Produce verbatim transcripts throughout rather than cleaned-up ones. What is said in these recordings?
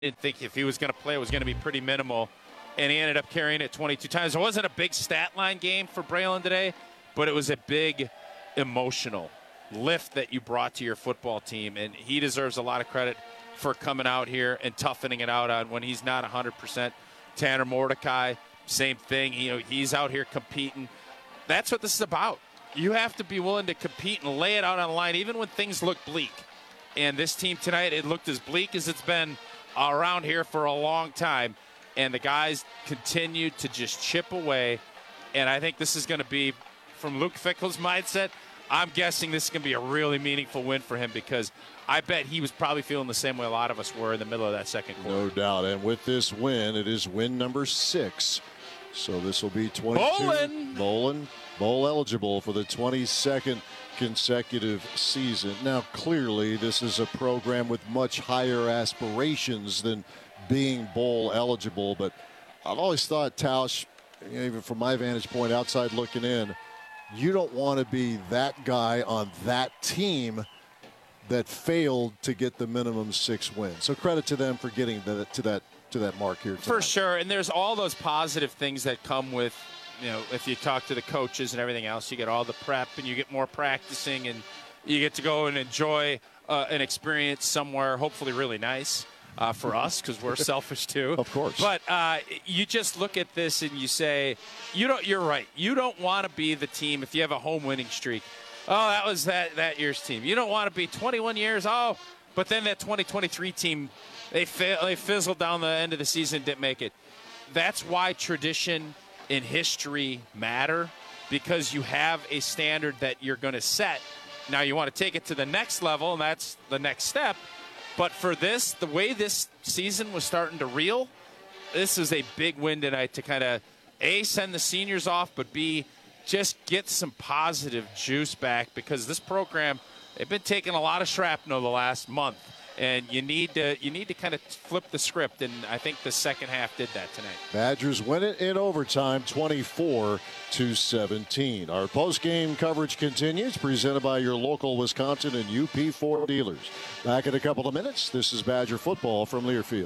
didn't think if he was going to play, it was going to be pretty minimal. And he ended up carrying it twenty-two times. It wasn't a big stat line game for Braylon today, but it was a big emotional lift that you brought to your football team. And he deserves a lot of credit for coming out here and toughening it out on when he's not one hundred percent. Tanner Mordecai, same thing. You know, he's out here competing. That's what this is about. You have to be willing to compete and lay it out on the line, even when things look bleak. And this team tonight, it looked as bleak as it's been around here for a long time. And the guys continued to just chip away. And I think this is going to be, from Luke Fickell's mindset, I'm guessing this is going to be a really meaningful win for him, because I bet he was probably feeling the same way a lot of us were in the middle of that second quarter. No doubt. And with this win, it is win number six. So this will be twenty-two. Bowling. Bowling. Bowl eligible for the twenty-second consecutive season. Now, clearly, this is a program with much higher aspirations than being bowl eligible. But I've always thought, Tausch, even from my vantage point outside looking in, you don't want to be that guy on that team that failed to get the minimum six wins. So credit to them for getting the, to that to that mark here tonight. For sure, and there's all those positive things that come with, you know, if you talk to the coaches and everything else, you get all the prep and you get more practicing and you get to go and enjoy uh, an experience somewhere hopefully really nice uh, for us, because we're selfish too. Of course. But uh, you just look at this and you say, you don't. You're right. You don't want to be the team if you have a home winning streak. Oh, that was that, that year's team. You don't want to be twenty-one years. Oh, but then that twenty twenty-three team, they fa- they fizzled down the end of the season, didn't make it. That's why tradition and history matter, because you have a standard that you're going to set. Now you want to take it to the next level, and that's the next step. But for this, the way this season was starting to reel, this is a big win tonight to kind of, A, send the seniors off, but B, just get some positive juice back, because this program, they've been taking a lot of shrapnel the last month, and you need to you need to kind of flip the script, and I think the second half did that tonight. Badgers win it in overtime, twenty-four to seventeen. Our post-game coverage continues, presented by your local Wisconsin and U P Ford dealers. Back in a couple of minutes. This is Badger football from Learfield.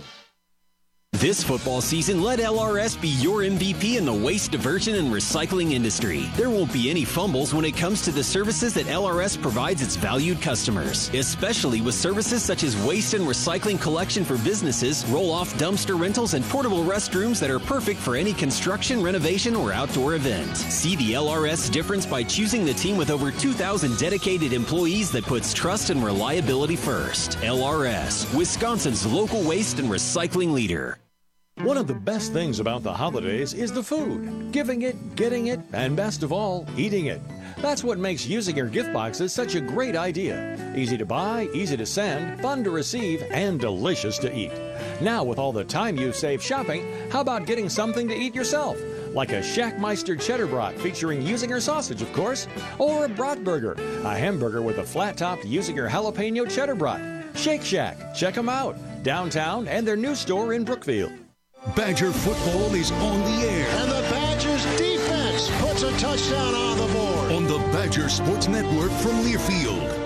This football season, let L R S be your M V P in the waste diversion and recycling industry. There won't be any fumbles when it comes to the services that L R S provides its valued customers, especially with services such as waste and recycling collection for businesses, roll-off dumpster rentals, and portable restrooms that are perfect for any construction, renovation, or outdoor event. See the L R S difference by choosing the team with over two thousand dedicated employees that puts trust and reliability first. L R S, Wisconsin's local waste and recycling leader. One of the best things about the holidays is the food. Giving it, getting it, and best of all, eating it. That's what makes using your gift boxes such a great idea. Easy to buy, easy to send, fun to receive, and delicious to eat. Now, with all the time you've saved shopping, how about getting something to eat yourself? Like a Shackmeister cheddar brat featuring Usinger sausage, of course, or a Bratburger, a hamburger with a flat-topped Usinger jalapeno cheddar brat. Shake Shack, check them out, downtown and their new store in Brookfield. Badger football is on the air. And the Badgers defense puts a touchdown on the board. On the Badger Sports Network from Learfield.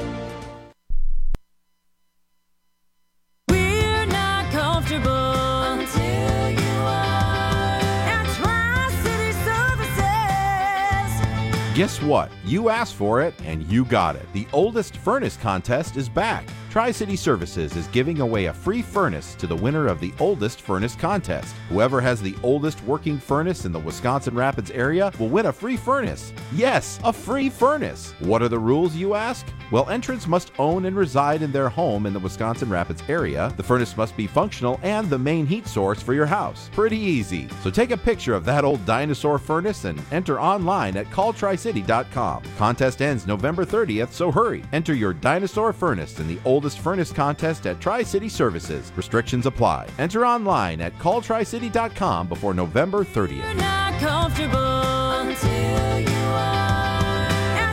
We're not comfortable until you are at Tri-City Services. Guess what? You asked for it and you got it. The oldest furnace contest is back. Tri-City Services is giving away a free furnace to the winner of the oldest furnace contest. Whoever has the oldest working furnace in the Wisconsin Rapids area will win a free furnace. Yes, a free furnace. What are the rules, you ask? Well, entrants must own and reside in their home in the Wisconsin Rapids area. The furnace must be functional and the main heat source for your house. Pretty easy. So take a picture of that old dinosaur furnace and enter online at call tri city dot com. Contest ends November thirtieth, so hurry. Enter your dinosaur furnace in the old Oldest Furnace Contest at Tri-City Services. Restrictions apply. Enter online at call tri city dot com before November thirtieth. You're not comfortable until you are at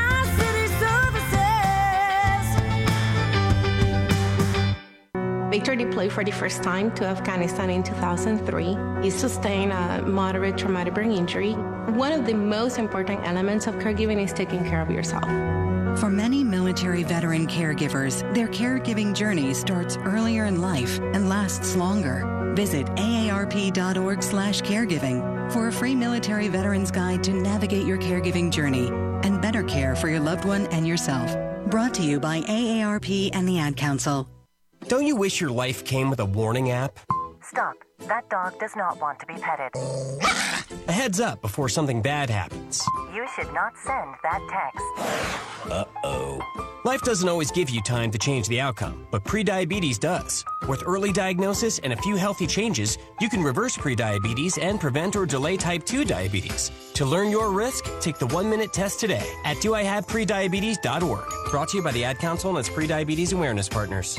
Tri-City Services. Victor deployed for the first time to Afghanistan in two thousand three. He sustained a moderate traumatic brain injury. One of the most important elements of caregiving is taking care of yourself. For many military veteran caregivers, their caregiving journey starts earlier in life and lasts longer. Visit A A R P dot org slash caregiving for a free military veterans guide to navigate your caregiving journey and better care for your loved one and yourself. Brought to you by A A R P and the Ad Council. Don't you wish your life came with a warning app? Stop. That dog does not want to be petted. A heads up before something bad happens. You should not send that text. Uh-oh. Life doesn't always give you time to change the outcome, but prediabetes does. With early diagnosis and a few healthy changes, you can reverse prediabetes and prevent or delay type two diabetes. To learn your risk, take the one-minute test today at do I have prediabetes dot org. Brought to you by the Ad Council and its Prediabetes Awareness Partners.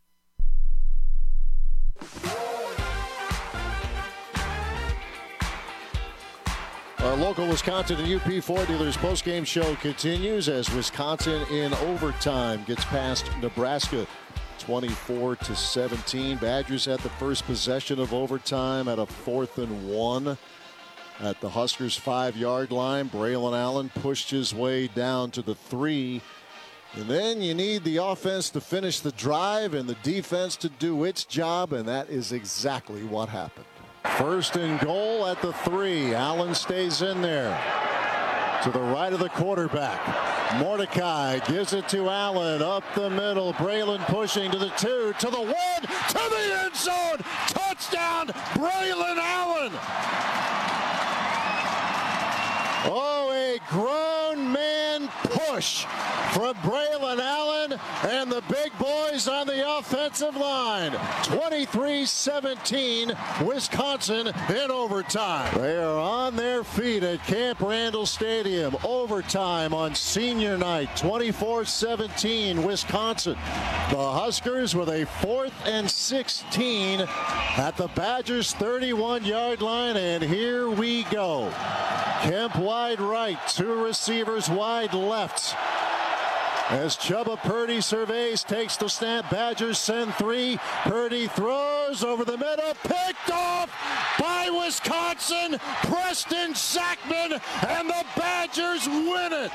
Our local Wisconsin and U P Ford Dealers postgame show continues as Wisconsin in overtime gets past Nebraska twenty-four to seventeen. Badgers at the first possession of overtime at a fourth and one at the Huskers five-yard line. Braylon Allen pushed his way down to the three. And then you need the offense to finish the drive and the defense to do its job, and that is exactly what happened. First and goal at the three. Allen stays in there to the right of the quarterback. Mordecai gives it to Allen up the middle. Braylon pushing to the two, to the one, to the end zone. Touchdown, Braylon Allen. Oh, a grown man push from Braylon Allen and the big boys on the offensive line. twenty-three seventeen, Wisconsin in overtime. They are on their feet at Camp Randall Stadium. Overtime on senior night, twenty-four seventeen, Wisconsin. The Huskers with a fourth and sixteen at the Badgers' thirty-one-yard line, and here we go. Kemp wide right, two receivers wide left. As Chubba Purdy surveys, takes the snap, Badgers send three. Purdy throws over the middle, picked off by Wisconsin, Preston Sackman, and the Badgers win it.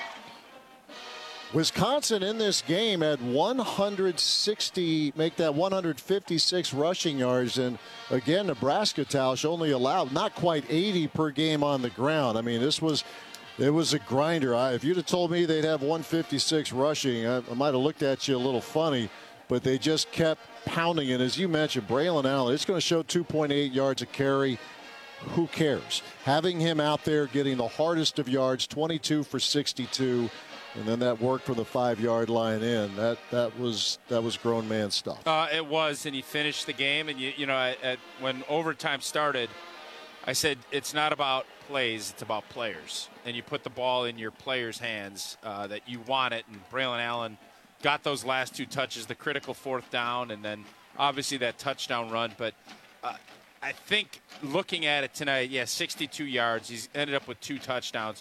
Wisconsin in this game had one hundred sixty, make that one hundred fifty-six rushing yards. And again, Nebraska, Tausch, only allowed not quite eighty per game on the ground. I mean, this was, it was a grinder. I, if you'd have told me they'd have one fifty-six rushing, I, I might have looked at you a little funny, but they just kept pounding it. As you mentioned, Braylon Allen, it's going to show two point eight yards a carry. Who cares? Having him out there getting the hardest of yards, twenty-two for sixty-two. And then that work from the five-yard line in. That that was that was grown man stuff. Uh, it was, and he finished the game. And you you know, at, at, when overtime started, I said it's not about plays, it's about players. And you put the ball in your players' hands uh, that you want it. And Braylon Allen got those last two touches, the critical fourth down, and then obviously that touchdown run. But uh, I think looking at it tonight, yeah, sixty-two yards. He's ended up with two touchdowns.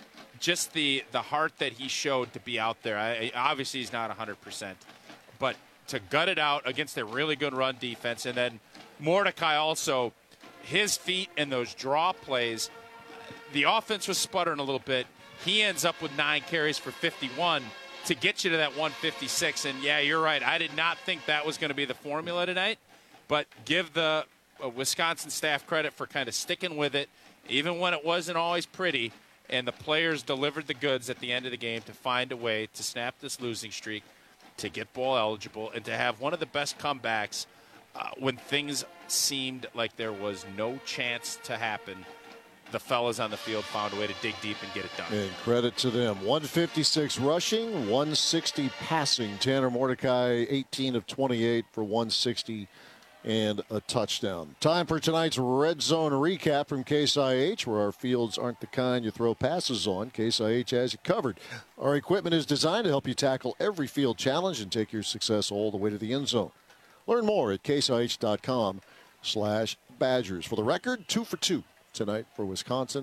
Just the, the heart that he showed to be out there. I, obviously, he's not one hundred percent. But to gut it out against a really good run defense. And then Mordecai also, his feet and those draw plays, the offense was sputtering a little bit. He ends up with nine carries for fifty-one to get you to that one fifty-six. And, yeah, you're right. I did not think that was going to be the formula tonight. But give the uh, Wisconsin staff credit for kind of sticking with it, even when it wasn't always pretty. And the players delivered the goods at the end of the game to find a way to snap this losing streak, to get bowl eligible, and to have one of the best comebacks uh, when things seemed like there was no chance to happen. The fellas on the field found a way to dig deep and get it done. And credit to them. one fifty-six rushing, one sixty passing. Tanner Mordecai, eighteen of twenty-eight for one sixty and a touchdown. Time for tonight's Red Zone recap from Case I H, where our fields aren't the kind you throw passes on. Case I H has you covered. Our equipment is designed to help you tackle every field challenge and take your success all the way to the end zone. Learn more at case I H dot com slash Badgers. For the record, two for two tonight for Wisconsin.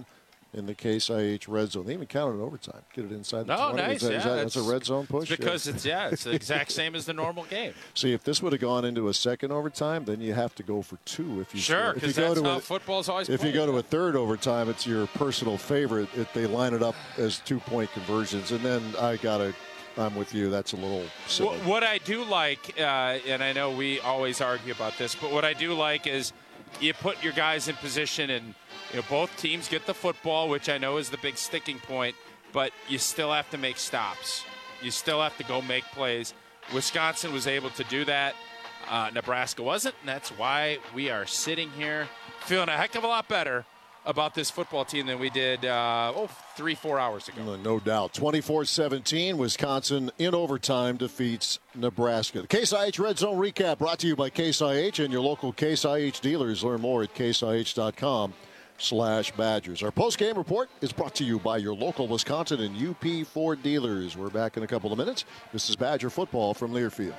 in the Case I H red zone. They even counted overtime. Get it inside the Oh, twenty. nice. Is that, yeah, is that, that's a red zone push? It's because yeah. it's yeah, it's the exact same as the normal game. See, if this would have gone into a second overtime, then you have to go for two. If you sure, because that's how a, football's always. If played. you go to a third overtime, it's your personal favorite. If they line it up as two-point conversions, and then I gotta. I'm with you. That's a little silly. What, what I do like, uh, and I know we always argue about this, but what I do like is you put your guys in position, and you know both teams get the football, which I know is the big sticking point, but you still have to make stops. You still have to go make plays. Wisconsin was able to do that. Uh, Nebraska wasn't, and that's why we are sitting here feeling a heck of a lot better about this football team than we did uh, oh, three, four hours ago. No, no doubt. twenty-four seventeen, Wisconsin in overtime defeats Nebraska. The Case I H Red Zone Recap brought to you by Case I H and your local Case I H dealers. Learn more at case I H dot com slash Badgers. Our post-game report is brought to you by your local Wisconsin and U P Ford dealers. We're back in a couple of minutes. This is Badger football from Learfield.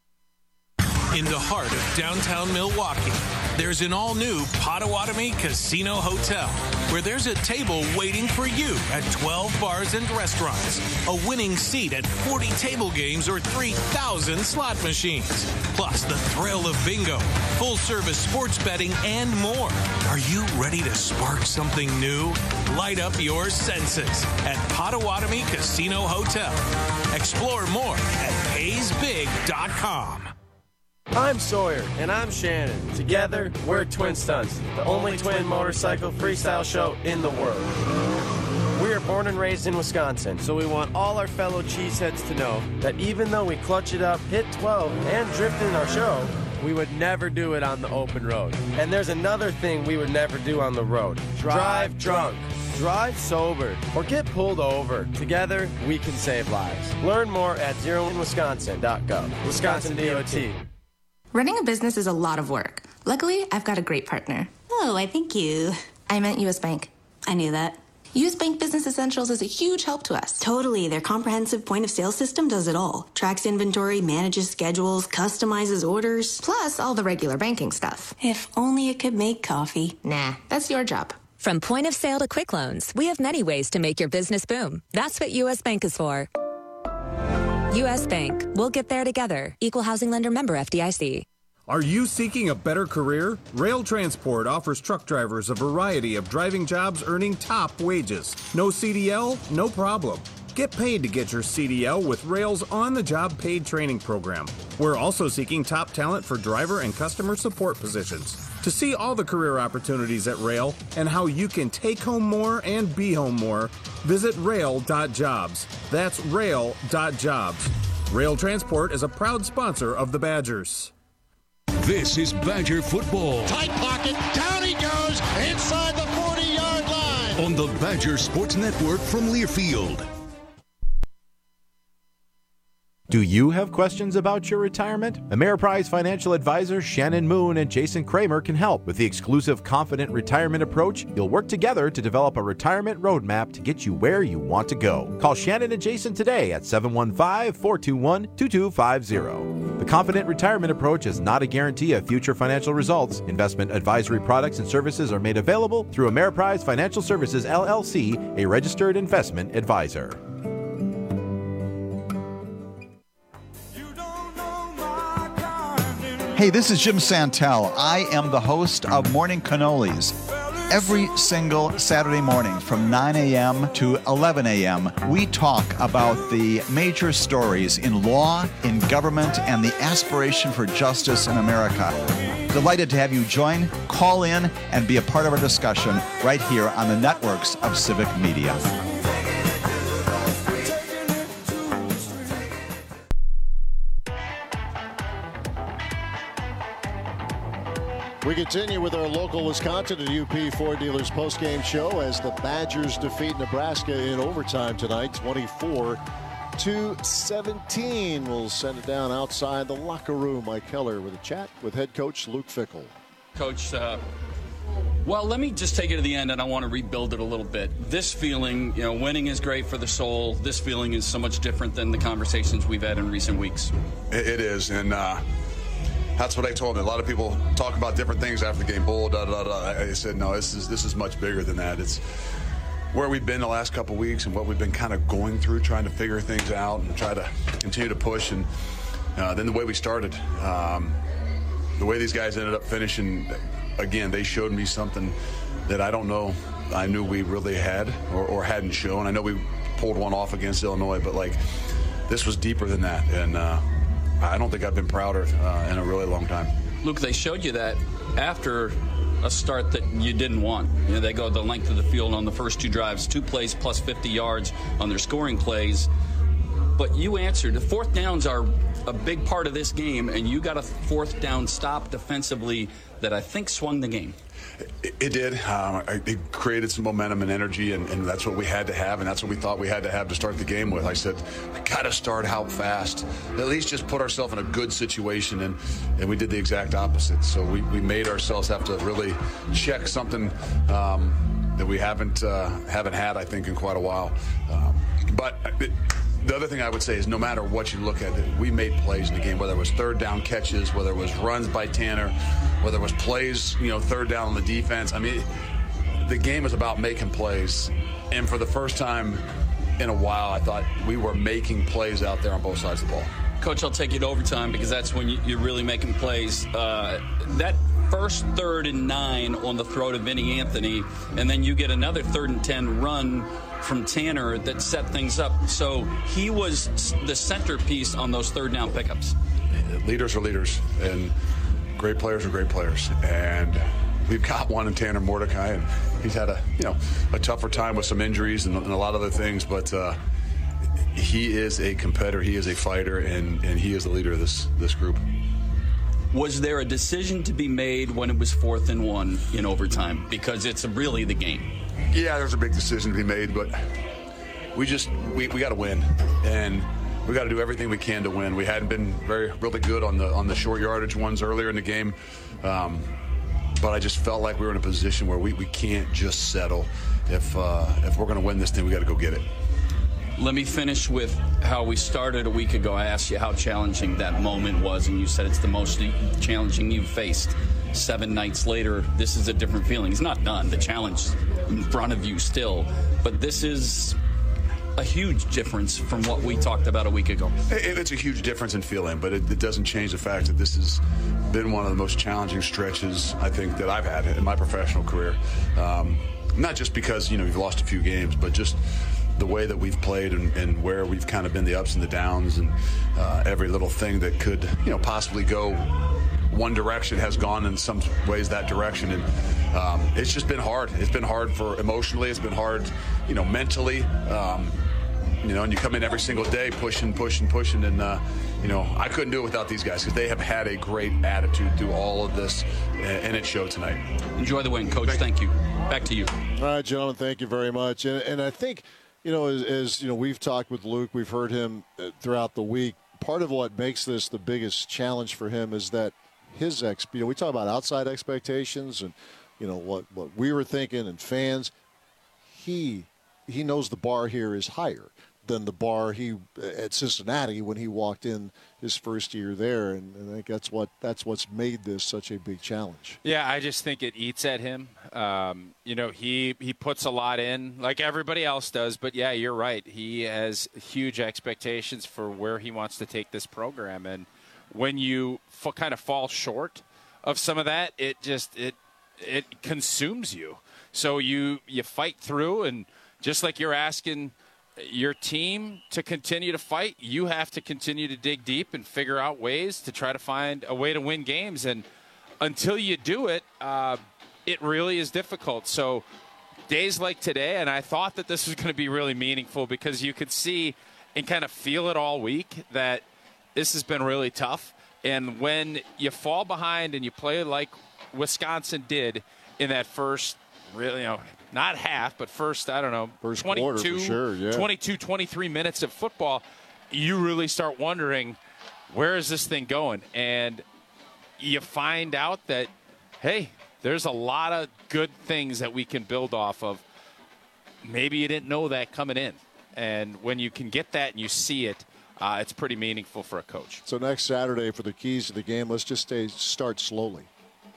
In the heart of downtown Milwaukee, there's an all-new Potawatomi Casino Hotel, where there's a table waiting for you at twelve bars and restaurants, a winning seat at forty table games or three thousand slot machines, plus the thrill of bingo, full-service sports betting, and more. Are you ready to spark something new? Light up your senses at Potawatomi Casino Hotel. Explore more at pays big dot com. I'm Sawyer. And I'm Shannon. Together, we're Twin Stunts, the only twin motorcycle freestyle show in the world. We are born and raised in Wisconsin, so we want all our fellow cheeseheads to know that even though we clutch it up, hit twelve, and drift in our show, we would never do it on the open road. And there's another thing we would never do on the road. Drive drunk. Drive sober or get pulled over. Together, we can save lives. Learn more at zero in wisconsin dot gov. Wisconsin D O T. Running a business is a lot of work. Luckily, I've got a great partner. Oh, I thank you. I meant U S Bank. I knew that. U S Bank Business Essentials is a huge help to us. Totally. Their comprehensive point-of-sale system does it all. Tracks inventory, manages schedules, customizes orders. Plus all the regular banking stuff. If only it could make coffee. Nah, that's your job. From point of sale to quick loans, we have many ways to make your business boom. That's what U S Bank is for. U S Bank. We'll get there together. Equal housing lender member F D I C. Are you seeking a better career? Rail Transport offers truck drivers a variety of driving jobs earning top wages. No C D L? No problem. Get paid to get your C D L with Rail's on-the-job paid training program. We're also seeking top talent for driver and customer support positions. To see all the career opportunities at Rail and how you can take home more and be home more, visit rail dot jobs. That's rail dot jobs. Rail Transport is a proud sponsor of the Badgers. This is Badger football. Tight pocket, down he goes, inside the forty-yard line. On the Badger Sports Network from Learfield. Do you have questions about your retirement? Ameriprise financial advisors Shannon Moon and Jason Kramer can help. With the exclusive Confident Retirement Approach, you'll work together to develop a retirement roadmap to get you where you want to go. Call Shannon and Jason today at seven one five, four two one, two two five zero. The Confident Retirement Approach is not a guarantee of future financial results. Investment advisory products and services are made available through Ameriprise Financial Services, L L C, a registered investment advisor. Hey, this is Jim Santel. I am the host of Morning Cannolis. Every single Saturday morning from nine a.m. to eleven a.m., we talk about the major stories in law, in government, and the aspiration for justice in America. Delighted to have you join, call in, and be a part of our discussion right here on the networks of Civic Media. We continue with our local Wisconsin and U P Ford Dealers postgame show as the Badgers defeat Nebraska in overtime tonight, twenty-four to seventeen. We'll send it down outside the locker room. Mike Keller with a chat with head coach Luke Fickell. Coach, uh, well, let me just take it to the end, and I want to rebuild it a little bit. This feeling, you know, winning is great for the soul. This feeling is so much different than the conversations we've had in recent weeks. It, it is, and uh, that's what I told him. A lot of people talk about different things after the game. Bull, da da da. I said, no, this is this is much bigger than that. It's where we've been the last couple weeks and what we've been kind of going through, trying to figure things out and try to continue to push. And uh, then the way we started, um, the way these guys ended up finishing, again, they showed me something that I don't know I knew we really had or, or hadn't shown. I know we pulled one off against Illinois, but, like, this was deeper than that. And uh, I don't think I've been prouder uh, in a really long time. Luke, they showed you that after a start that you didn't want. You know, they go the length of the field on the first two drives, two plays plus fifty yards on their scoring plays. But you answered. The fourth downs are a big part of this game, and you got a fourth down stop defensively that I think swung the game. It, it did. Um, it created some momentum and energy, and, and that's what we had to have, and that's what we thought we had to have to start the game with. I said, we got to start out fast. At least just put ourselves in a good situation, and, and we did the exact opposite. So we, we made ourselves have to really check something um, that we haven't uh, haven't had, I think, in quite a while. Um, but it, the other thing I would say is no matter what you look at, we made plays in the game, whether it was third down catches, whether it was runs by Tanner, whether it was plays, you know, third down on the defense. I mean, the game is about making plays. And for the first time in a while, I thought we were making plays out there on both sides of the ball. Coach, I'll take you to overtime because that's when you're really making plays. Uh, that first third and nine on the throw to Vinny Anthony, and then you get another third and ten run from Tanner that set things up. So he was the centerpiece on those third down pickups. Leaders are leaders, and great players are great players. And we've got one in Tanner Mordecai, and he's had a you know a tougher time with some injuries and, and a lot of other things, but uh, he is a competitor, he is a fighter, and, and he is the leader of this this group. Was there a decision to be made when it was fourth and one in overtime? Because it's really the game. Yeah, there's a big decision to be made, but we just we, we got to win, and we got to do everything we can to win. We hadn't been very really good on the on the short yardage ones earlier in the game, um, but I just felt like we were in a position where we, we can't just settle. If uh, if we're going to win this thing, we got to go get it. Let me finish with how we started a week ago. I asked you how challenging that moment was, and you said it's the most challenging you've faced. Seven nights later, this is a different feeling. It's not done. The challenge in front of you still. But this is a huge difference from what we talked about a week ago. It's a huge difference in feeling, but it, it doesn't change the fact that this has been one of the most challenging stretches, I think, that I've had in my professional career. Um, not just because, you know, we've lost a few games, but just the way that we've played and, and where we've kind of been the ups and the downs, and uh, every little thing that could, you know, possibly go one direction has gone in some ways that direction. And um, it's just been hard. It's been hard for emotionally. It's been hard, you know, mentally. Um, you know, and you come in every single day pushing, pushing, pushing. And, uh, you know, I couldn't do it without these guys because they have had a great attitude through all of this, and it showed tonight. Enjoy the win, Coach. Thank you. Back to you. All right, gentlemen, thank you very much. And, and I think, you know, as, as, you know, we've talked with Luke, we've heard him throughout the week. Part of what makes this the biggest challenge for him is that his ex, you know, we talk about outside expectations and, you know, what, what we were thinking and fans. He he knows the bar here is higher than the bar he at Cincinnati when he walked in his first year there, and, and I think that's what that's what's made this such a big challenge. Yeah, I just think it eats at him. Um, you know, he he puts a lot in, like everybody else does. But yeah, you're right. He has huge expectations for where he wants to take this program, and when you f- kind of fall short of some of that, it just it it consumes you. So you you fight through, and just like you're asking your team to continue to fight, you have to continue to dig deep and figure out ways to try to find a way to win games. And until you do it, uh, it really is difficult. So days like today, and I thought that this was going to be really meaningful because you could see and kind of feel it all week that this has been really tough. And when you fall behind and you play like Wisconsin did in that first, really, you know, not half, but first, I don't know, first twenty-two, quarter for sure, yeah. twenty-two, twenty-three minutes of football, you really start wondering, where is this thing going? And you find out that, hey, there's a lot of good things that we can build off of. Maybe you didn't know that coming in. And when you can get that and you see it, uh, it's pretty meaningful for a coach. So next Saturday for the keys to the game, let's just stay, start slowly.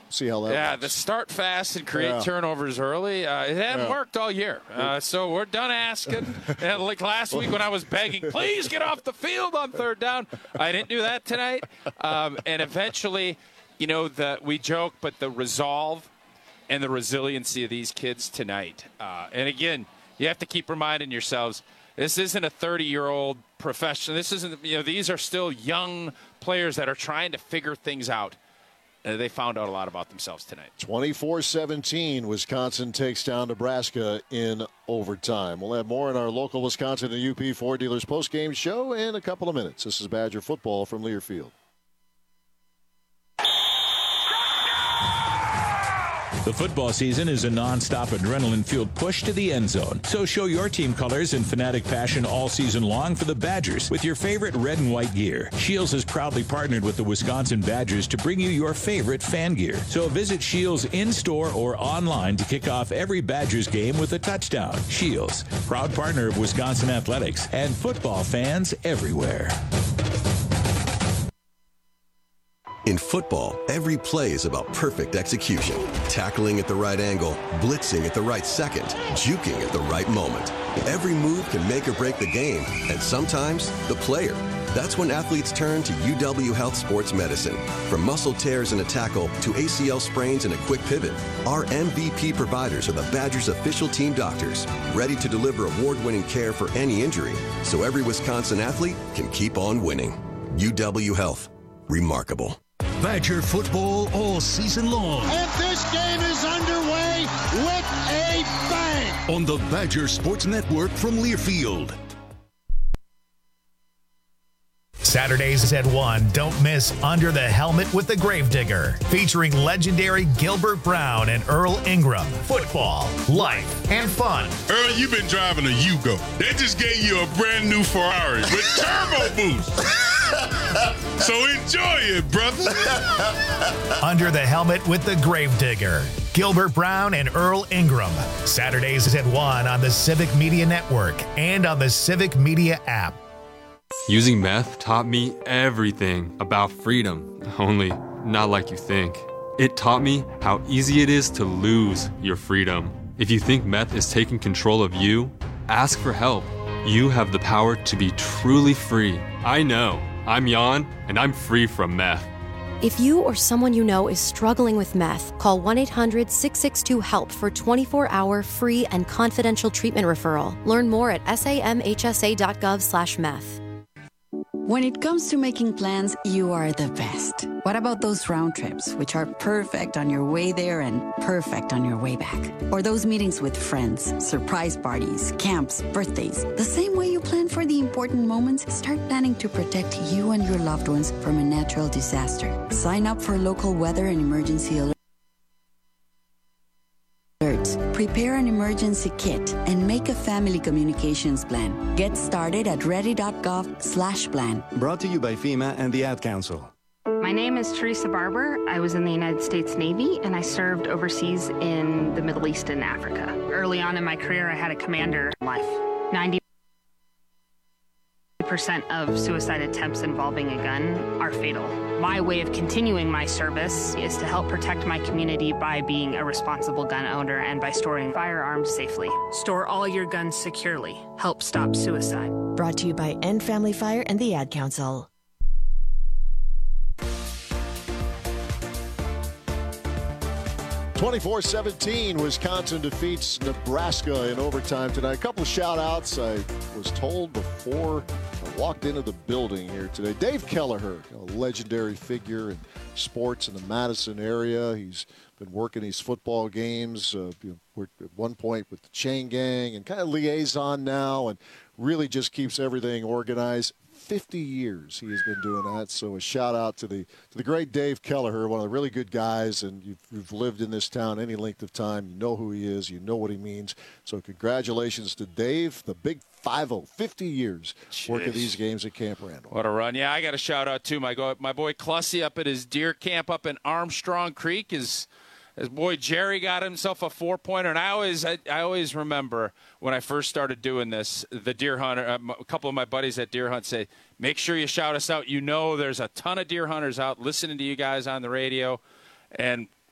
See how that Yeah, works. the start fast and create Yeah. turnovers early. Uh, it hadn't Yeah. worked all year. Uh, so we're done asking. And like last week when I was begging, please get off the field on third down. I didn't do that tonight. Um, and eventually, you know, the we joke, but the resolve and the resiliency of these kids tonight. Uh, and again, you have to keep reminding yourselves, this isn't a thirty-year-old professional. This isn't, you know, these are still young players that are trying to figure things out. Uh, they found out a lot about themselves tonight. twenty-four seventeen, Wisconsin takes down Nebraska in overtime. We'll have more in our local Wisconsin and U P Ford Dealers postgame show in a couple of minutes. This is Badger football from Learfield. The football season is a non-stop adrenaline-fueled push to the end zone. So show your team colors in fanatic fashion all season long for the Badgers with your favorite red and white gear. Scheels has proudly partnered with the Wisconsin Badgers to bring you your favorite fan gear. So visit Scheels in-store or online to kick off every Badgers game with a touchdown. Scheels, proud partner of Wisconsin Athletics and football fans everywhere. In football, every play is about perfect execution. Tackling at the right angle, blitzing at the right second, juking at the right moment. Every move can make or break the game, and sometimes the player. That's when athletes turn to U W Health Sports Medicine. From muscle tears in a tackle to A C L sprains in a quick pivot, our M V P providers are the Badgers' official team doctors, ready to deliver award-winning care for any injury, so every Wisconsin athlete can keep on winning. U W Health. Remarkable. Badger football all season long. And this game is underway with a bang. On the Badger Sports Network from Learfield. Saturdays at one, don't miss Under the Helmet with the Gravedigger, featuring legendary Gilbert Brown and Earl Ingram. Football, life, and fun. Earl, you've been driving a Yugo. They just gave you a brand new Ferrari with turbo boost. So enjoy it, brother. Under the Helmet with the Gravedigger, Gilbert Brown and Earl Ingram. Saturdays at one on the Civic Media Network and on the Civic Media app. Using meth taught me everything about freedom, only not like you think. It taught me how easy it is to lose your freedom. If you think meth is taking control of you, ask for help. You have the power to be truly free. I know. I'm Jan, and I'm free from meth. If you or someone you know is struggling with meth, call one eight hundred six six two HELP for twenty-four hour free and confidential treatment referral. Learn more at samhsa.gov slash meth. When it comes to making plans, you are the best. What about those round trips, which are perfect on your way there and perfect on your way back? Or those meetings with friends, surprise parties, camps, birthdays? The same way you plan for the important moments, start planning to protect you and your loved ones from a natural disaster. Sign up for local weather and emergency alerts. Prepare an emergency kit and make a family communications plan. Get started at ready.gov slash plan. Brought to you by FEMA and the Ad Council. My name is Teresa Barber. I was in the United States Navy and I served overseas in the Middle East and Africa. Early on in my career, I had a commander life. ninety percent of suicide attempts involving a gun are fatal. My way of continuing my service is to help protect my community by being a responsible gun owner and by storing firearms safely. Store all your guns securely. Help stop suicide. Brought to you by End Family Fire and the Ad Council. twenty-four seventeen, Wisconsin defeats Nebraska in overtime tonight. A couple of shout-outs I was told before I walked into the building here today. Dave Kelleher, a legendary figure in sports in the Madison area. He's been working these football games. Uh, you know, worked at one point with the Chain Gang and kind of liaison now, and really just keeps everything organized. fifty years he has been doing that, so a shout out to the to the great Dave Kelleher, one of the really good guys, and you've, you've lived in this town any length of time. You know who he is, you know what he means, so congratulations to Dave, the big five oh, fifty years Jeez. Working these games at Camp Randall. What a run. Yeah, I got a shout out too. My, go, my boy Clussy up at his deer camp up in Armstrong Creek. His, his boy Jerry got himself a four-pointer, and I always I, I always remember when I first started doing this, the deer hunter, a couple of my buddies at Deer Hunt say, make sure you shout us out. You know there's a ton of deer hunters out listening to you guys on the radio. And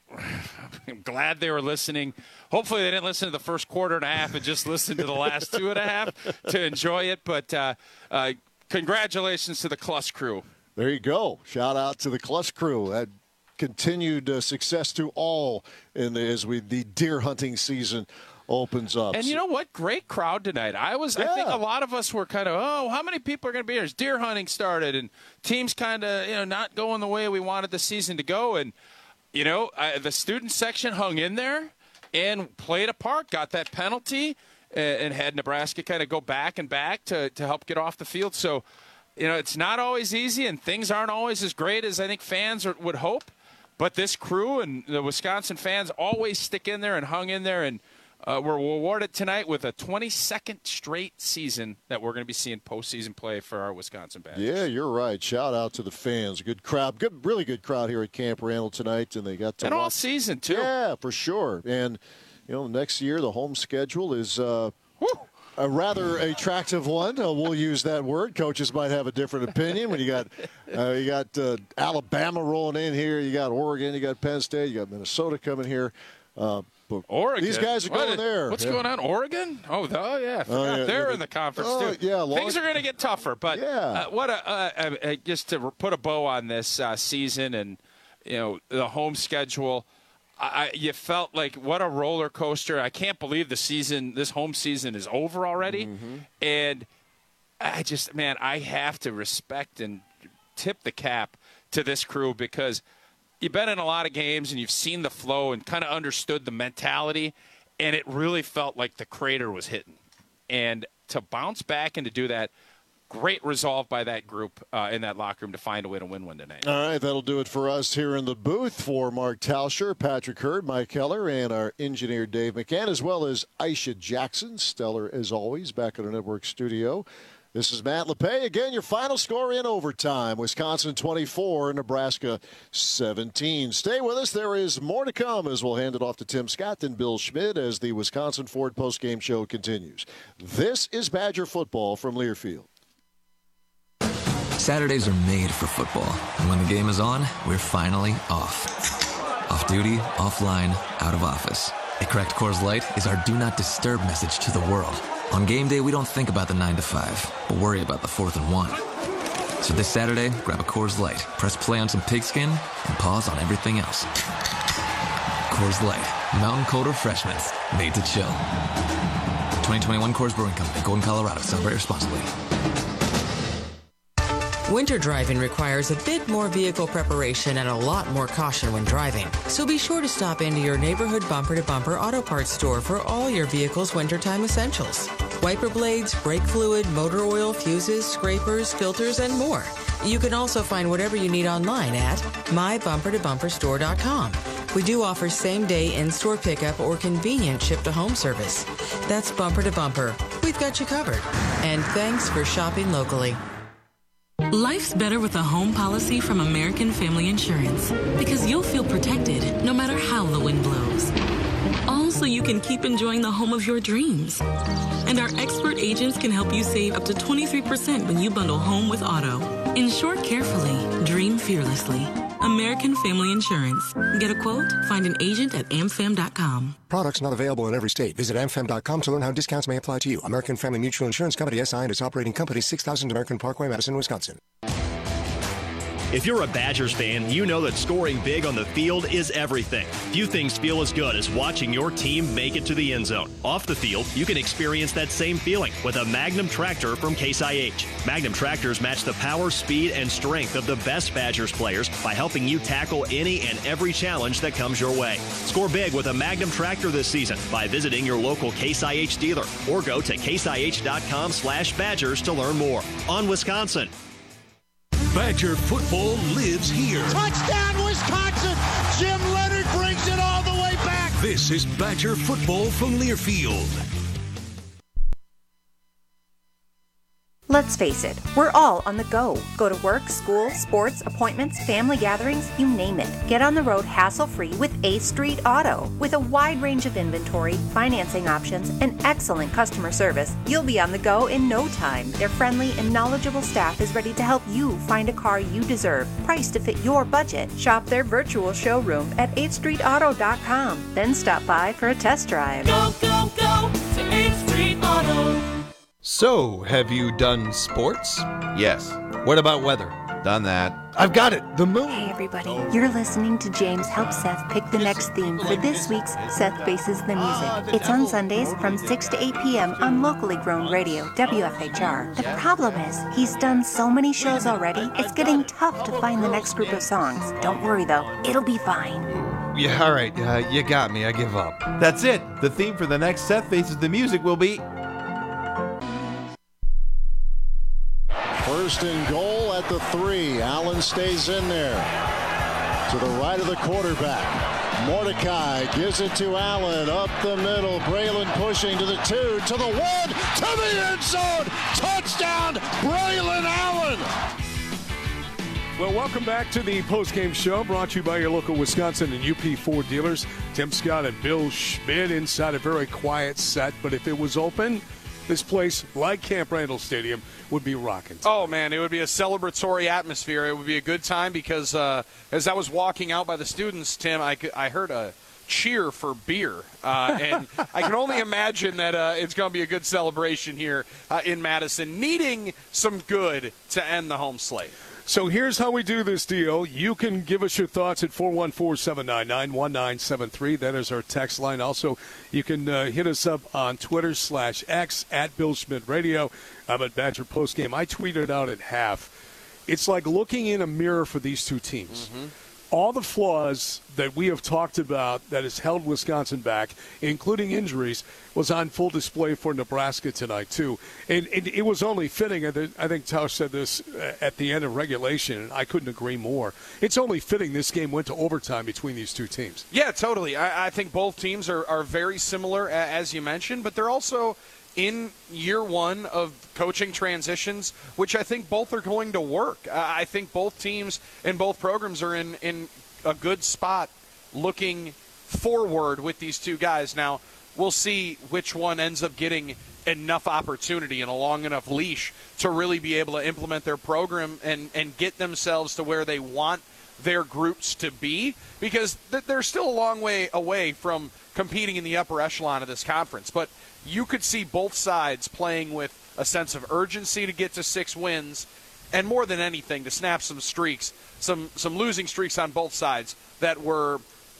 I'm glad they were listening. Hopefully they didn't listen to the first quarter and a half and just listened to the last two and a half to enjoy it. But uh, uh, congratulations to the Cluss crew. There you go. Shout out to the Cluss crew. That continued uh, success to all in the, as we the deer hunting season opens up. And you know what? Great crowd tonight. I was. Yeah. I think a lot of us were kind of, oh, how many people are going to be here? As deer hunting started, and teams kind of, you know, not going the way we wanted the season to go. And you know, uh, the student section hung in there and played a part. Got that penalty, and, and had Nebraska kind of go back and back to to help get off the field. So, you know, it's not always easy, and things aren't always as great as I think fans are, would hope. But this crew and the Wisconsin fans always stick in there and hung in there, and uh, we're awarded tonight with a twenty-second straight season that we're going to be seeing postseason play for our Wisconsin Badgers. Yeah, you're right. Shout out to the fans. Good crowd. Good, really good crowd here at Camp Randall tonight, and they got to and watch. all season too. Yeah, for sure. And you know, next year the home schedule is uh, a rather attractive one. Uh, we'll use that word. Coaches might have a different opinion. When you got uh, you got uh, Alabama rolling in here, you got Oregon, you got Penn State, you got Minnesota coming here. Uh, but Oregon. These guys are going what, there. What's yeah. going on? Oregon? Oh, the, oh yeah. I forgot. Oh, yeah. They're yeah. in the conference oh, too. Yeah, long, things are going to get tougher. But yeah. uh, what a uh, uh, uh, just to put a bow on this uh, season and you know the home schedule. I, you felt like what a roller coaster. I can't believe the season, this home season is over already. Mm-hmm. And I just, man, I have to respect and tip the cap to this crew because you've been in a lot of games and you've seen the flow and kind of understood the mentality. And it really felt like the crater was hitting. And to bounce back and to do that, great resolve by that group uh, in that locker room to find a way to win one tonight. All right, that'll do it for us here in the booth. For Mark Tauscher, Patrick Hurd, Mike Keller, and our engineer Dave McCann, as well as Aisha Jackson, stellar as always, back at our network studio. This is Matt LePay. Again, your final score in overtime. Wisconsin twenty-four, Nebraska seventeen. Stay with us. There is more to come as we'll hand it off to Tim Scott and Bill Schmidt as the Wisconsin Ford postgame show continues. This is Badger football from Learfield. Saturdays are made for football, and when the game is on, we're finally off. Off duty, offline, out of office. A cracked Coors Light is our do not disturb message to the world. On game day, we don't think about the nine to five, but worry about the fourth and one. So this Saturday, grab a Coors Light, press play on some pigskin, and pause on everything else. Coors Light, mountain cold refreshment, made to chill. twenty twenty-one Coors Brewing Company, Golden, Colorado. Celebrate responsibly. Winter driving requires a bit more vehicle preparation and a lot more caution when driving. So be sure to stop into your neighborhood bumper-to-bumper auto parts store for all your vehicle's wintertime essentials. Wiper blades, brake fluid, motor oil, fuses, scrapers, filters, and more. You can also find whatever you need online at my bumper to bumper store dot com. We do offer same-day in-store pickup or convenient ship-to-home service. That's Bumper to Bumper. We've got you covered. And thanks for shopping locally. Life's better with a home policy from American Family Insurance because you'll feel protected no matter how the wind blows. All so you can keep enjoying the home of your dreams. And our expert agents can help you save up to twenty-three percent when you bundle home with auto. Insure carefully, dream fearlessly. American Family Insurance. Get a quote? Find an agent at am fam dot com. Products not available in every state. Visit am fam dot com to learn how discounts may apply to you. American Family Mutual Insurance Company, S I and its operating company, six thousand American Parkway, Madison, Wisconsin. If you're a Badgers fan, you know that scoring big on the field is everything. Few things feel as good as watching your team make it to the end zone. Off the field, you can experience that same feeling with a Magnum tractor from Case I H. Magnum tractors match the power, speed, and strength of the best Badgers players by helping you tackle any and every challenge that comes your way. Score big with a Magnum tractor this season by visiting your local Case I H dealer or go to case I H dot com slash Badgers to learn more. On Wisconsin. Badger football lives here. Touchdown, Wisconsin! Jim Leonard brings it all the way back. This is Badger football from Learfield. Let's face it, we're all on the go. Go to work, school, sports, appointments, family gatherings, you name it. Get on the road hassle-free with A Street Auto. With a wide range of inventory, financing options, and excellent customer service, you'll be on the go in no time. Their friendly and knowledgeable staff is ready to help you find a car you deserve, priced to fit your budget. Shop their virtual showroom at eighth street auto dot com. Then stop by for a test drive. Go, go, go to eighth Street Auto. So, have you done sports? Yes. What about weather? Done that. I've got it. The moon. Hey, everybody. You're listening to James help Seth pick the next theme for this week's Seth Faces the Music. It's on Sundays from six to eight p.m. on locally grown radio, W F H R. The problem is, he's done so many shows already, it's getting tough to find the next group of songs. Don't worry, though. It'll be fine. Yeah, all right. Uh, you got me. I give up. That's it. The theme for the next Seth Faces the Music will be... First and goal at the three. Allen stays in there. To the right of the quarterback. Mordecai gives it to Allen. Up the middle. Braylon pushing to the two. To the one. To the end zone. Touchdown, Braylon Allen. Well, welcome back to the postgame show brought to you by your local Wisconsin and U P Ford dealers. Tim Scott and Bill Schmidt inside a very quiet set. But if it was open, this place, like Camp Randall Stadium, would be rocking. Oh, man, it would be a celebratory atmosphere. It would be a good time because uh, as I was walking out by the students, Tim, I, could, I heard a cheer for beer. Uh, and I can only imagine that uh, it's going to be a good celebration here uh, in Madison, needing some good to end the home slate. So here's how we do this deal. You can give us your thoughts at four one four, seven nine nine, one nine seven three. That is our text line. Also, you can uh, hit us up on Twitter slash X at Bill Schmidt Radio. I'm at Badger Postgame. I tweeted out at half. It's like looking in a mirror for these two teams. Mm-hmm. All the flaws that we have talked about that has held Wisconsin back, including injuries, was on full display for Nebraska tonight, too. And, and it was only fitting, I think Tausch said this at the end of regulation, and I couldn't agree more. It's only fitting this game went to overtime between these two teams. Yeah, totally. I, I think both teams are, are very similar, as you mentioned, but they're also in year one of coaching transitions, which I think both are going to work. I think both teams and both programs are in, in a good spot looking forward with these two guys. Now, we'll see which one ends up getting enough opportunity and a long enough leash to really be able to implement their program and, and get themselves to where they want their groups to be, because they're still a long way away from competing in the upper echelon of this conference. But you could see both sides playing with a sense of urgency to get to six wins, and more than anything, to snap some streaks, some some losing streaks on both sides that were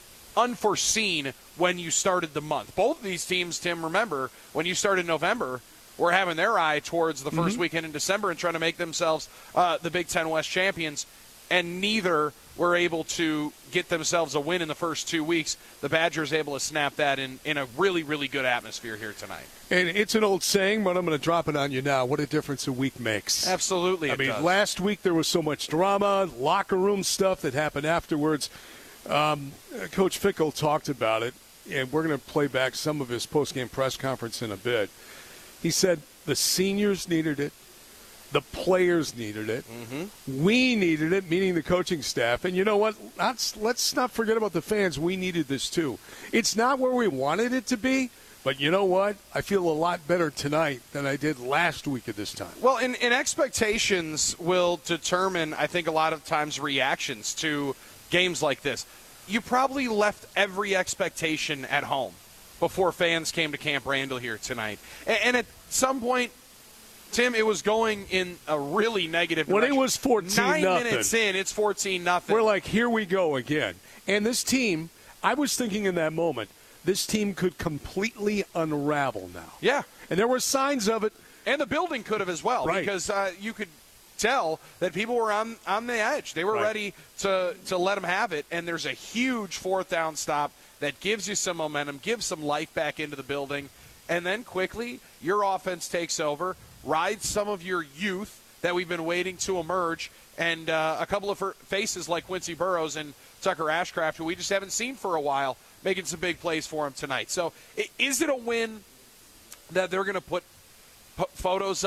unforeseen when you started the month. Both of these teams, Tim, remember, when you started November, were having their eye towards the first mm-hmm. weekend in December and trying to make themselves uh, the Big Ten West champions, and neither were able to get themselves a win in the first two weeks. The Badgers able to snap that in, in a really, really good atmosphere here tonight. And it's an old saying, but I'm going to drop it on you now. What a difference a week makes. Absolutely, I it mean, does. Last week there was so much drama, locker room stuff that happened afterwards. Um, Coach Fickell talked about it, and we're going to play back some of his post-game press conference in a bit. He said the seniors needed it. The players needed it. Mm-hmm. We needed it, meaning the coaching staff. And you know what? Let's, let's not forget about the fans. We needed this too. It's not where we wanted it to be, but you know what? I feel a lot better tonight than I did last week at this time. Well, and, and expectations will determine, I think, a lot of times reactions to games like this. You probably left every expectation at home before fans came to Camp Randall here tonight. And, and at some point, Tim, it was going in a really negative direction. When it was fourteen Nine nothing. minutes in, it's fourteen nothing. We're like, here we go again. And this team, I was thinking in that moment, this team could completely unravel now. Yeah. And there were signs of it. And the building could have as well, right. because uh, you could tell that people were on, on the edge. They were right. ready to, to let them have it, and there's a huge fourth down stop that gives you some momentum, gives some life back into the building, and then quickly your offense takes over, rides some of your youth that we've been waiting to emerge, and uh, a couple of faces like Quincy Burrows and Tucker Ashcraft, who we just haven't seen for a while, making some big plays for him tonight. So is it a win that they're going to put p- photos of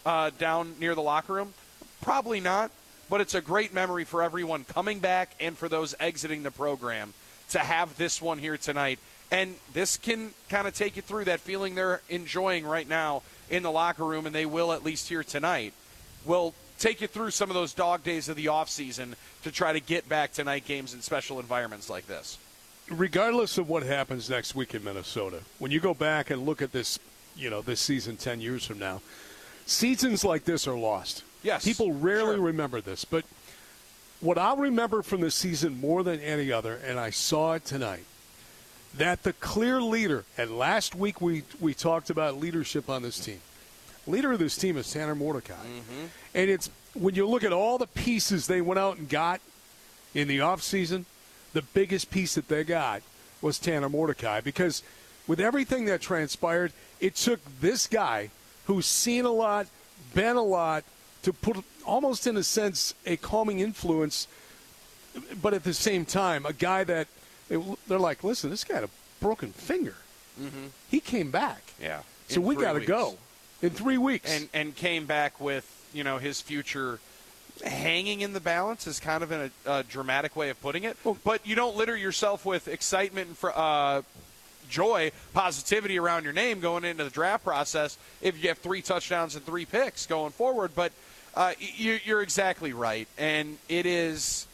uh, down near the locker room? Probably not, but it's a great memory for everyone coming back and for those exiting the program to have this one here tonight. And this can kind of take you through that feeling they're enjoying right now in the locker room, and they will at least here tonight. Will take you through some of those dog days of the offseason to try to get back to night games in special environments like this. Regardless of what happens next week in Minnesota, when you go back and look at this, you know, this season ten years from now, seasons like this are lost. Yes. People rarely sure. remember this, but what I'll remember from this season more than any other, and I saw it tonight, that the clear leader, and last week we, we talked about leadership on this team. Leader of this team is Tanner Mordecai. Mm-hmm. And it's when you look at all the pieces they went out and got in the offseason, the biggest piece that they got was Tanner Mordecai, because with everything that transpired, it took this guy who's seen a lot, been a lot, to put almost in a sense a calming influence, but at the same time, a guy that they're like, listen, this guy had a broken finger. Mm-hmm. He came back. Yeah. So in we got to weeks. go in three weeks. And and came back with, you know, his future hanging in the balance is kind of in a, a dramatic way of putting it. But you don't litter yourself with excitement and uh, joy, positivity around your name going into the draft process if you have three touchdowns and three picks going forward. But uh, you, you're exactly right. And it is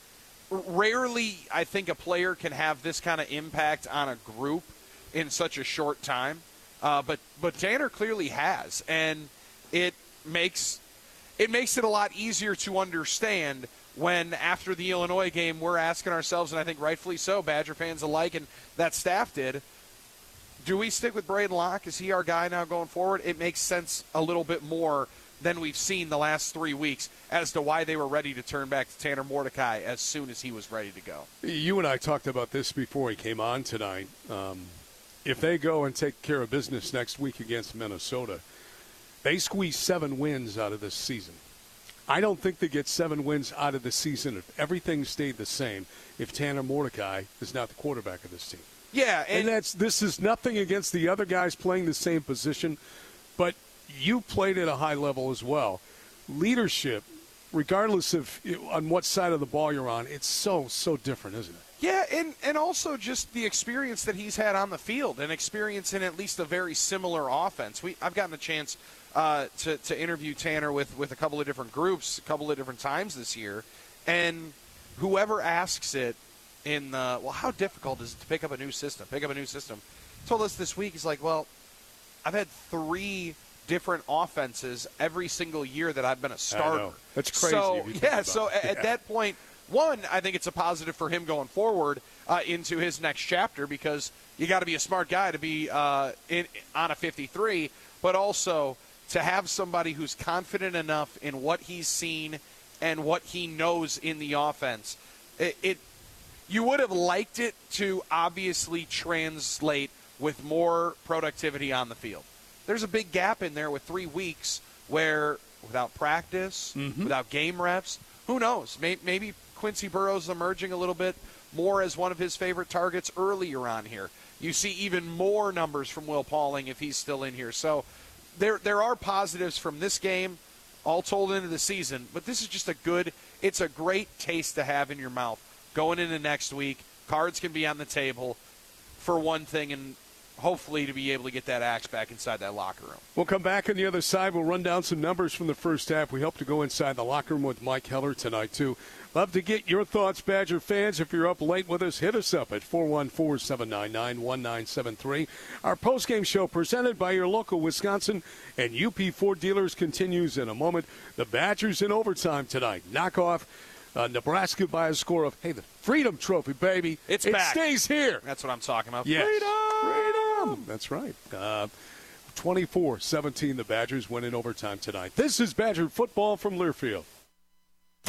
rarely, I think, a player can have this kind of impact on a group in such a short time. Uh, but but Tanner clearly has. And it makes it makes it a lot easier to understand when, after the Illinois game, we're asking ourselves, and I think rightfully so, Badger fans alike, and that staff did, do we stick with Braden Locke? Is he our guy now going forward? It makes sense a little bit more than we've seen the last three weeks as to why they were ready to turn back to Tanner Mordecai as soon as he was ready to go. You and I talked about this before he came on tonight. Um, if they go and take care of business next week against Minnesota, they squeeze seven wins out of this season. I don't think they get seven wins out of the season if everything stayed the same, if Tanner Mordecai is not the quarterback of this team. Yeah, and, and that's this is nothing against the other guys playing the same position, but you played at a high level as well. Leadership, regardless of on what side of the ball you're on, it's so, so different, isn't it? Yeah, and, and also just the experience that he's had on the field and experience in at least a very similar offense. We I've gotten a chance uh, to, to interview Tanner with, with a couple of different groups, a couple of different times this year, and whoever asks it in the, well, how difficult is it to pick up a new system, pick up a new system, told us this week, he's like, well, I've had three different offenses every single year that I've been a starter. I know. That's crazy. So, yeah, so at, yeah. at that point, one, I think it's a positive for him going forward uh, into his next chapter, because you got to be a smart guy to be uh, in, on a fifty-three, but also to have somebody who's confident enough in what he's seen and what he knows in the offense. It, it you would have liked it to obviously translate with more productivity on the field. There's a big gap in there with three weeks where without practice, mm-hmm. without game reps, who knows? Maybe Quincy Burrows emerging a little bit more as one of his favorite targets earlier on here. You see even more numbers from Will Pauling if he's still in here. So there there are positives from this game, all told into the season, but this is just a good, it's a great taste to have in your mouth going into next week. Cards can be on the table for one thing, and hopefully to be able to get that axe back inside that locker room. We'll come back on the other side. We'll run down some numbers from the first half. We hope to go inside the locker room with Mike Heller tonight, too. Love to get your thoughts, Badger fans. If you're up late with us, hit us up at four one four, seven nine nine, one nine seven three. Our postgame show presented by your local Wisconsin and U P Ford dealers continues in a moment. The Badgers in overtime tonight. Knock off uh, Nebraska by a score of, hey, the Freedom Trophy, baby. It's it back. stays here. That's what I'm talking about. Yes. Freedom! Freedom! That's right. Uh, twenty-four seventeen, the Badgers win in overtime tonight. This is Badger football from Learfield.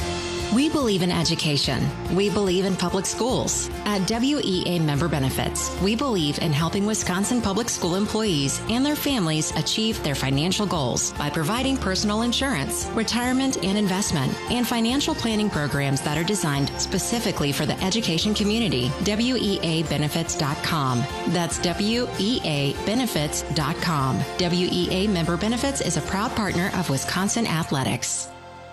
We believe in education. We believe in public schools. At W E A Member Benefits, we believe in helping Wisconsin public school employees and their families achieve their financial goals by providing personal insurance, retirement and investment, and financial planning programs that are designed specifically for the education community. W E A benefits dot com. That's W E A benefits dot com. W E A Member Benefits is a proud partner of Wisconsin Athletics.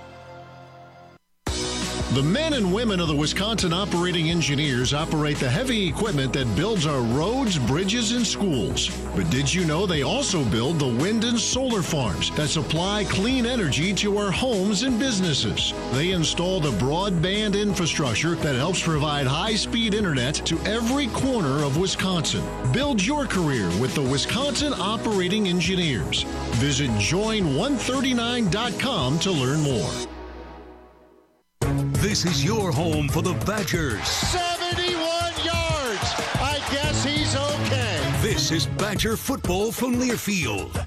The men and women of the Wisconsin Operating Engineers operate the heavy equipment that builds our roads, bridges, and schools. But did you know they also build the wind and solar farms that supply clean energy to our homes and businesses? They install the broadband infrastructure that helps provide high-speed internet to every corner of Wisconsin. Build your career with the Wisconsin Operating Engineers. Visit join one thirty-nine dot com to learn more. This is your home for the Badgers. seventy-one yards. I guess he's okay. This is Badger football from Learfield.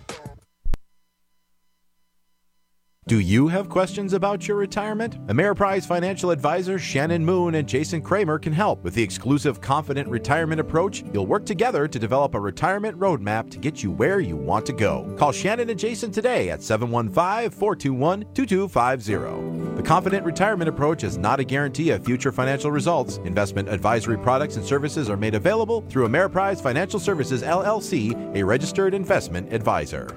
Do you have questions about your retirement? Ameriprise financial advisors Shannon Moon and Jason Kramer can help. With the exclusive Confident Retirement Approach, you'll work together to develop a retirement roadmap to get you where you want to go. Call Shannon and Jason today at seven one five, four two one, two two five zero. The Confident Retirement Approach is not a guarantee of future financial results. Investment advisory products and services are made available through Ameriprise Financial Services, L L C, a registered investment advisor.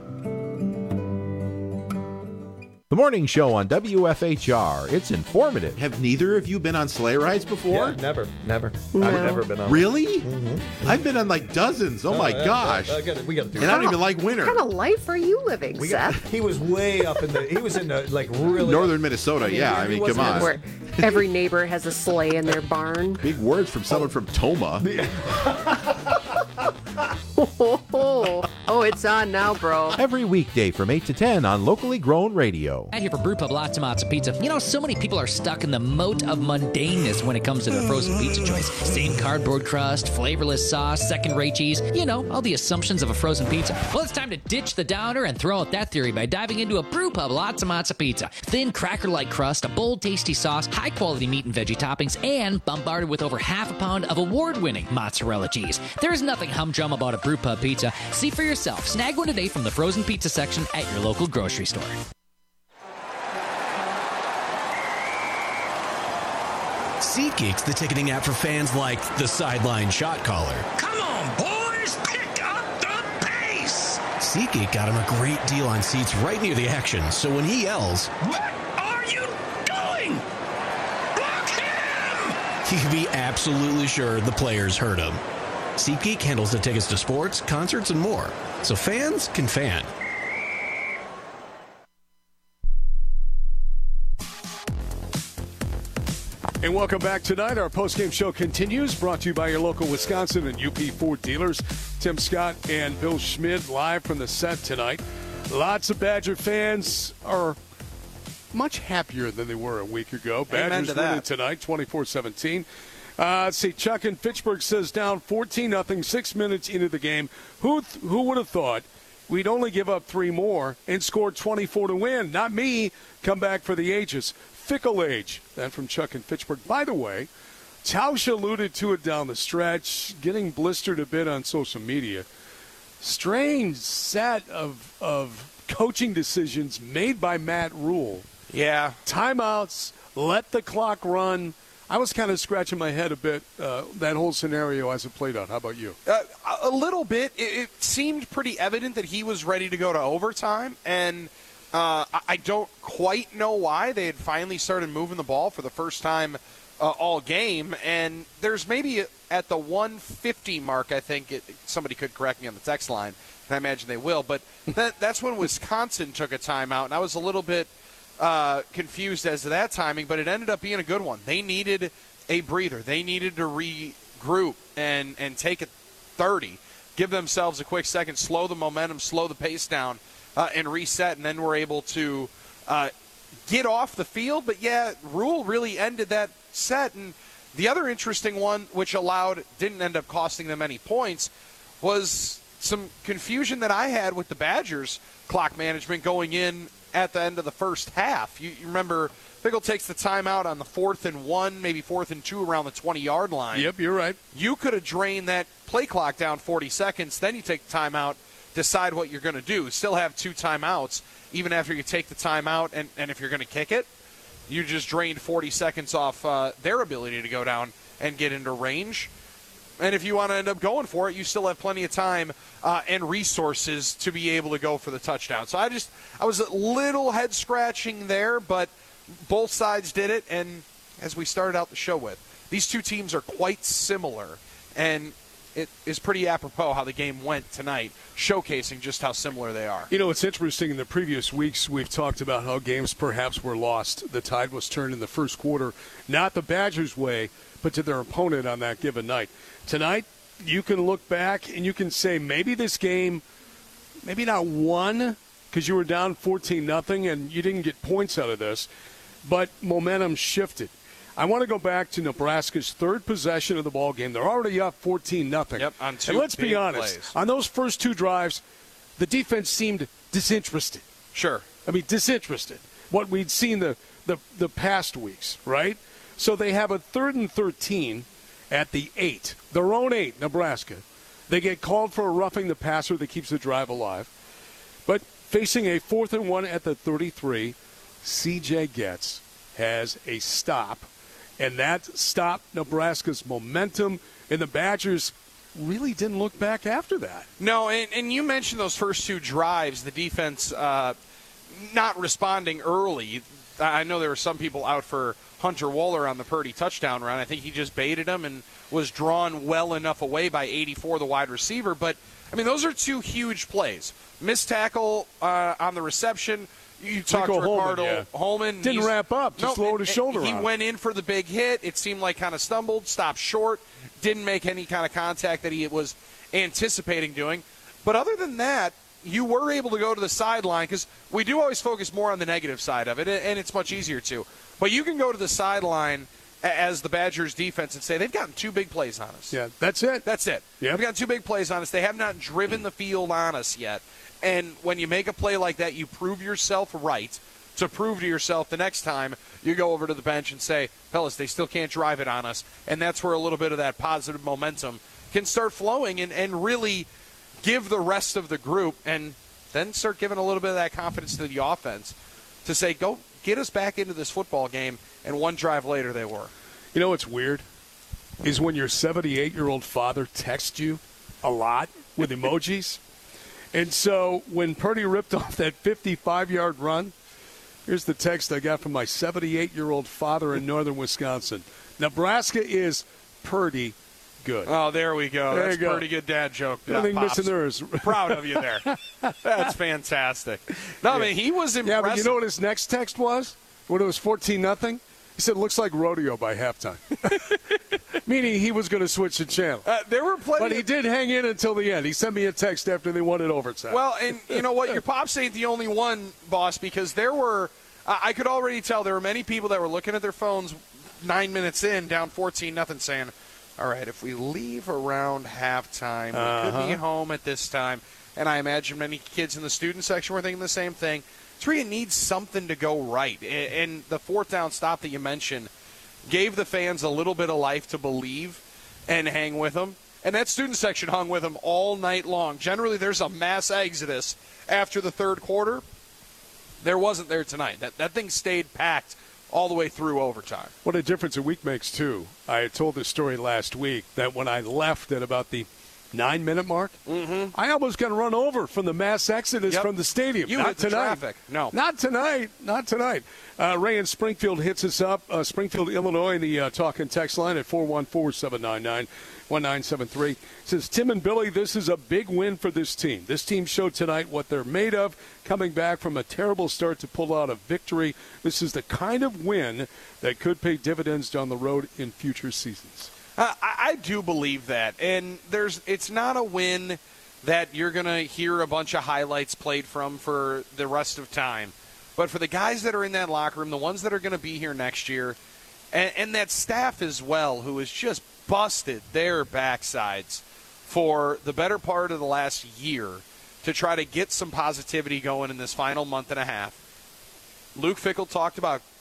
The morning show on W F H R. It's informative. Have neither of you been on sleigh rides before? Yeah, never, never. No. I've never been on. Really? Mm-hmm. I've been on like dozens. Oh, oh my yeah, gosh! Yeah, I gotta, we got to do. And it. I don't even like winter. What kind of life are you living, We Seth? got, he was way up in the. He was in the like really northern Minnesota. I mean, yeah, I mean, come on. Where every neighbor has a sleigh in their barn. Big words from someone from Toma. Oh, oh, it's on now, bro. Every weekday from eight to ten on Locally Grown Radio. Out here for Brew Pub Lots of Matzo Pizza. You know, so many people are stuck in the moat of mundaneness when it comes to their frozen pizza choice. Same cardboard crust, flavorless sauce, second-rate cheese. You know, all the assumptions of a frozen pizza. Well, it's time to ditch the downer and throw out that theory by diving into a Brew Pub Lots of Matzo Pizza. Thin, cracker-like crust, a bold, tasty sauce, high-quality meat and veggie toppings, and bombarded with over half a pound of award-winning mozzarella cheese. There's nothing humdrum about a Brew Pub pizza. See for yourself. Snag one today from the frozen pizza section at your local grocery store. SeatGeek's the ticketing app for fans like the sideline shot caller. Come on, boys, pick up the pace! SeatGeek got him a great deal on seats right near the action, so when he yells, "What are you doing? Block him!" he can be absolutely sure the players heard him. SeatGeek handles the tickets to sports, concerts, and more, so fans can fan. And welcome back tonight. Our postgame show continues, brought to you by your local Wisconsin and U P Ford dealers. Tim Scott and Bill Schmid live from the set tonight. Lots of Badger fans are much happier than they were a week ago. Badgers winning tonight, twenty-four seventeen. Uh, let's see, Chuck in Fitchburg says down fourteen nothing, six minutes into the game. Who th- who would have thought we'd only give up three more and score twenty-four to win? Not me. Come back for the ages. Fickle age. That from Chuck in Fitchburg. By the way, Tausch alluded to it down the stretch, getting blistered a bit on social media. Strange set of of coaching decisions made by Matt Rule. Yeah. Timeouts, let the clock run. I was kind of scratching my head a bit, uh, that whole scenario as it played out. How about you? Uh, a little bit. It, it seemed pretty evident that he was ready to go to overtime, and uh, I don't quite know why. They had finally started moving the ball for the first time uh, all game, and there's maybe at the one fifty mark, I think, it, somebody could correct me on the text line, and I imagine they will, but that, that's when Wisconsin took a timeout, and I was a little bit Uh, confused as to that timing, but it ended up being a good one. They needed a breather. They needed to regroup and, and take it thirty, give themselves a quick second, slow the momentum, slow the pace down, uh, and reset, and then we're able to uh, get off the field. But, yeah, Rule really ended that set. And the other interesting one, which allowed, didn't end up costing them any points, was some confusion that I had with the Badgers clock management going in at the end of the first half. You, you remember Fickell takes the timeout on the fourth and one, maybe fourth and two around the twenty-yard line. Yep, you're right. You could have drained that play clock down forty seconds. Then you take the timeout, decide what you're going to do. Still have two timeouts, even after you take the timeout, and, and if you're going to kick it, you just drained forty seconds off uh, their ability to go down and get into range. And if you want to end up going for it, you still have plenty of time uh, and resources to be able to go for the touchdown. So I just, I was a little head scratching there, but both sides did it. And as we started out the show with, these two teams are quite similar. And it is pretty apropos how the game went tonight, showcasing just how similar they are. You know, it's interesting. In the previous weeks, we've talked about how games perhaps were lost. The tide was turned in the first quarter, not the Badgers' way, but to their opponent on that given night. Tonight, you can look back and you can say maybe this game, maybe not won because you were down fourteen nothing and you didn't get points out of this, but momentum shifted. I want to go back to Nebraska's third possession of the ball game. They're already up fourteen nothing. Yep, on two and let's big be honest, plays. On those first two drives, the defense seemed disinterested. Sure. I mean, disinterested. What we'd seen the, the, the past weeks, right? So they have a third and thirteen at the eight, their own eight, Nebraska. They get called for a roughing the passer that keeps the drive alive. But facing a fourth and one at the thirty-three, C J Getz has a stop. And that stopped Nebraska's momentum, and the Badgers really didn't look back after that. No, and, and you mentioned those first two drives, the defense uh, not responding early. I know there were some people out for Hunter Wohler on the Purdy touchdown run. I think he just baited him and was drawn well enough away by eighty-four, the wide receiver. But, I mean, those are two huge plays. Missed tackle uh, on the reception. You talked to Ricardo Holman. Yeah. Holman. Didn't wrap up. Just no, lowered his shoulder He on went in for the big hit. It seemed like kind of stumbled, stopped short, didn't make any kind of contact that he was anticipating doing. But other than that, you were able to go to the sideline because we do always focus more on the negative side of it, and it's much easier to. But you can go to the sideline as the Badgers defense and say, they've gotten two big plays on us. Yeah, that's it. That's it. Yep. They've got two big plays on us. They have not driven the field on us yet. And when you make a play like that, you prove yourself right to prove to yourself the next time you go over to the bench and say, fellas, they still can't drive it on us. And that's where a little bit of that positive momentum can start flowing and, and really give the rest of the group and then start giving a little bit of that confidence to the offense to say, go get us back into this football game. And one drive later they were. You know what's weird is when your seventy-eight-year-old father texts you a lot with emojis. And so when Purdy ripped off that fifty-five-yard run, here's the text I got from my seventy-eight-year-old father in northern Wisconsin. Nebraska is Purdy good. Oh, there we go. There That's you go. a pretty good dad joke. Nothing Pops. missing there is. Proud of you there. That's fantastic. No, I mean, he was impressive. Yeah, but you know what his next text was? When it was fourteen nothing? He said, looks like rodeo by halftime. Meaning he was going to switch the channel. Uh, there were plenty. But he did hang in until the end. He sent me a text after they won it overtime. Well, and you know what? Your pops ain't the only one, boss, because there were uh, – I could already tell there were many people that were looking at their phones nine minutes in, down fourteen nothing, saying, all right, if we leave around halftime, we Uh-huh. could be home at this time. And I imagine many kids in the student section were thinking the same thing. Tria needs something to go right. And the fourth down stop that you mentioned gave the fans a little bit of life to believe and hang with them. And that student section hung with them all night long. Generally, there's a mass exodus after the third quarter. There wasn't there tonight. That, that thing stayed packed all the way through overtime. What a difference a week makes, too. I told this story last week that when I left at about the nine-minute mark, mm-hmm. I almost got run over from the mass exodus Yep. from the stadium. You Not hit the tonight. traffic. No. Not tonight. Not tonight. Uh, Ray in Springfield hits us up. Uh, Springfield, Illinois, the uh, talk and text line at four one four, seven nine nine, one nine seven three. Says, Tim and Billy, this is a big win for this team. This team showed tonight what they're made of, coming back from a terrible start to pull out a victory. This is the kind of win that could pay dividends down the road in future seasons. Uh, I, I do believe that, and there's it's not a win that you're going to hear a bunch of highlights played from for the rest of time. But for the guys that are in that locker room, the ones that are going to be here next year, and, and that staff as well, who has just busted their backsides for the better part of the last year to try to get some positivity going in this final month and a half. Luke Fickell talked about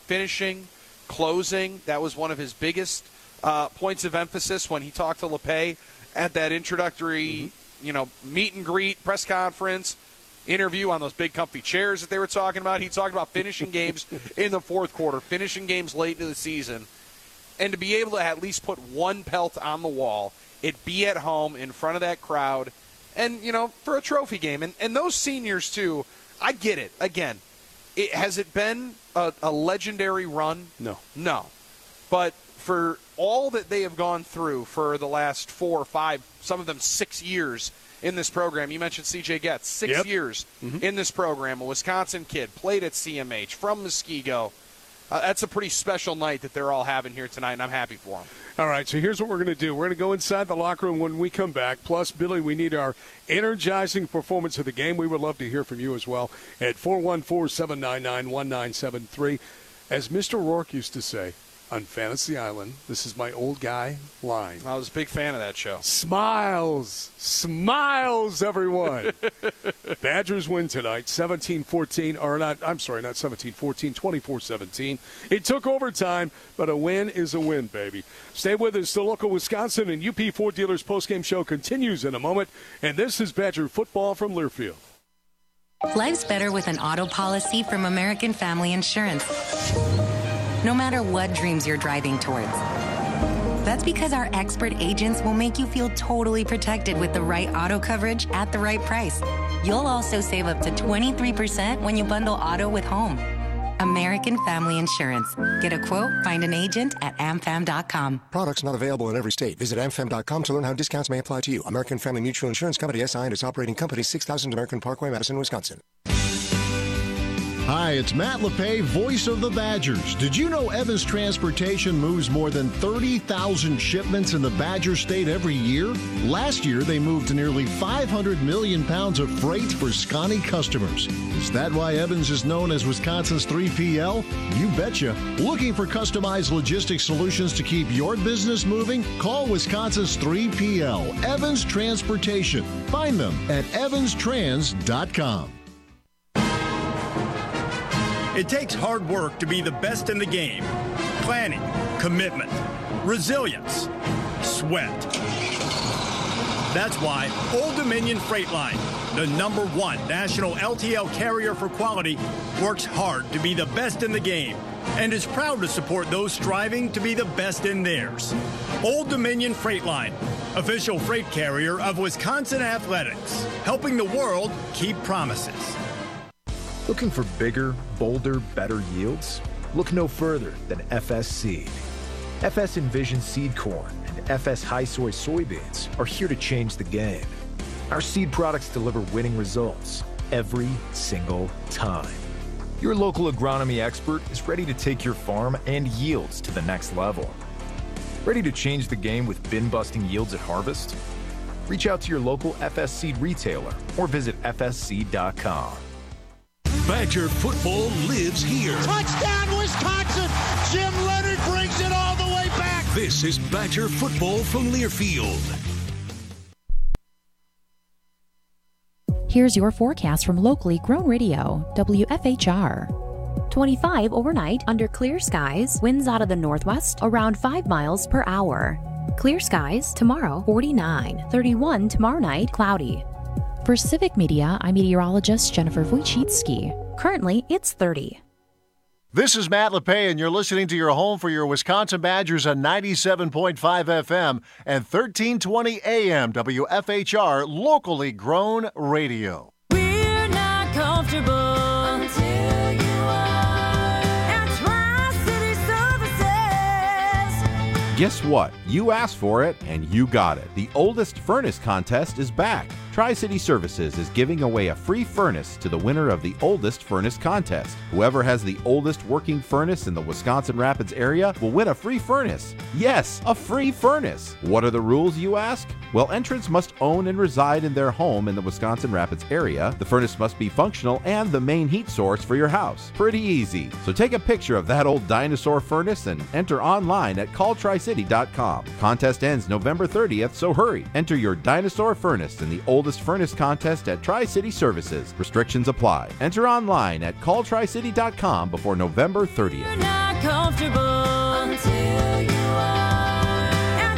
finishing, closing. That was one of his biggest uh, points of emphasis when he talked to LePay at that introductory, mm-hmm. you know, meet and greet, press conference, interview on those big comfy chairs that they were talking about. He talked about finishing games in the fourth quarter, finishing games late into the season, and to be able to at least put one pelt on the wall, it be at home in front of that crowd, and, you know, for a trophy game. And, and those seniors, too, I get it. Again, it, has it been a, a legendary run? No. No. But for all that they have gone through for the last four or five, some of them six years in this program, you mentioned C J Getz, six yep. years mm-hmm. in this program, a Wisconsin kid, played at C M H, from Muskego. Uh, that's a pretty special night that they're all having here tonight, and I'm happy for them. All right, so here's what we're going to do. We're going to go inside the locker room when we come back. Plus, Billy, we need our energizing performance of the game. We would love to hear from you as well at four one four, seven nine nine, one nine seven three. As Mister Rourke used to say on Fantasy Island, this is my old guy line. I was a big fan of that show. Smiles. Smiles, everyone. Badgers win tonight, seventeen fourteen, or not, I'm sorry, not seventeen fourteen, twenty-four seventeen. It took overtime, but a win is a win, baby. Stay with us. The local Wisconsin and U P Ford Dealers postgame show continues in a moment, and this is Badger football from Learfield. Life's better with an auto policy from American Family Insurance. No matter what dreams you're driving towards. That's because our expert agents will make you feel totally protected with the right auto coverage at the right price. You'll also save up to twenty-three percent when you bundle auto with home. American Family Insurance. Get a quote, find an agent at a m fam dot com. Products not available in every state. Visit a m fam dot com to learn how discounts may apply to you. American Family Mutual Insurance Company, S I and its operating company, six thousand American Parkway, Madison, Wisconsin. Hi, it's Matt LePay, voice of the Badgers. Did you know Evans Transportation moves more than thirty thousand shipments in the Badger State every year? Last year, they moved nearly five hundred million pounds of freight for Scotty customers. Is that why Evans is known as Wisconsin's three P L? You betcha. Looking for customized logistics solutions to keep your business moving? Call Wisconsin's three P L, Evans Transportation. Find them at evans trans dot com. It takes hard work to be the best in the game. Planning, commitment, resilience, sweat. That's why Old Dominion Freight Line, the number one national L T L carrier for quality, works hard to be the best in the game and is proud to support those striving to be the best in theirs. Old Dominion Freight Line, official freight carrier of Wisconsin Athletics, helping the world keep promises. Looking for bigger, bolder, better yields? Look no further than F S Seed. F S Envision Seed Corn and F S High Soy Soybeans are here to change the game. Our seed products deliver winning results every single time. Your local agronomy expert is ready to take your farm and yields to the next level. Ready to change the game with bin-busting yields at harvest? Reach out to your local F S Seed retailer or visit f s seed dot com. Badger football lives here. Touchdown, Wisconsin! Jim Leonard brings it all the way back. This is Badger football from Learfield. Here's your forecast from locally grown radio, W F H R. twenty-five overnight under clear skies, winds out of the northwest around five miles per hour. Clear skies tomorrow, forty-nine, thirty-one tomorrow night, cloudy. For Civic Media, I'm meteorologist Jennifer Wojcicki. Currently, it's thirty. This is Matt LePay, and you're listening to your home for your Wisconsin Badgers on ninety-seven point five F M and thirteen twenty A M W F H R, locally grown radio. We're not comfortable until you are at Tri-City Services. Guess what? You asked for it, and you got it. The oldest furnace contest is back. Tri-City Services is giving away a free furnace to the winner of the oldest furnace contest. Whoever has the oldest working furnace in the Wisconsin Rapids area will win a free furnace. Yes, a free furnace. What are the rules, you ask? Well, entrants must own and reside in their home in the Wisconsin Rapids area. The furnace must be functional and the main heat source for your house. Pretty easy. So take a picture of that old dinosaur furnace and enter online at call tri city dot com. Contest ends November thirtieth, so hurry. Enter your dinosaur furnace in the oldest furnace contest at Tri-City Services. Restrictions apply. Enter online at call tri city dot com before November thirtieth. comfortable until you are at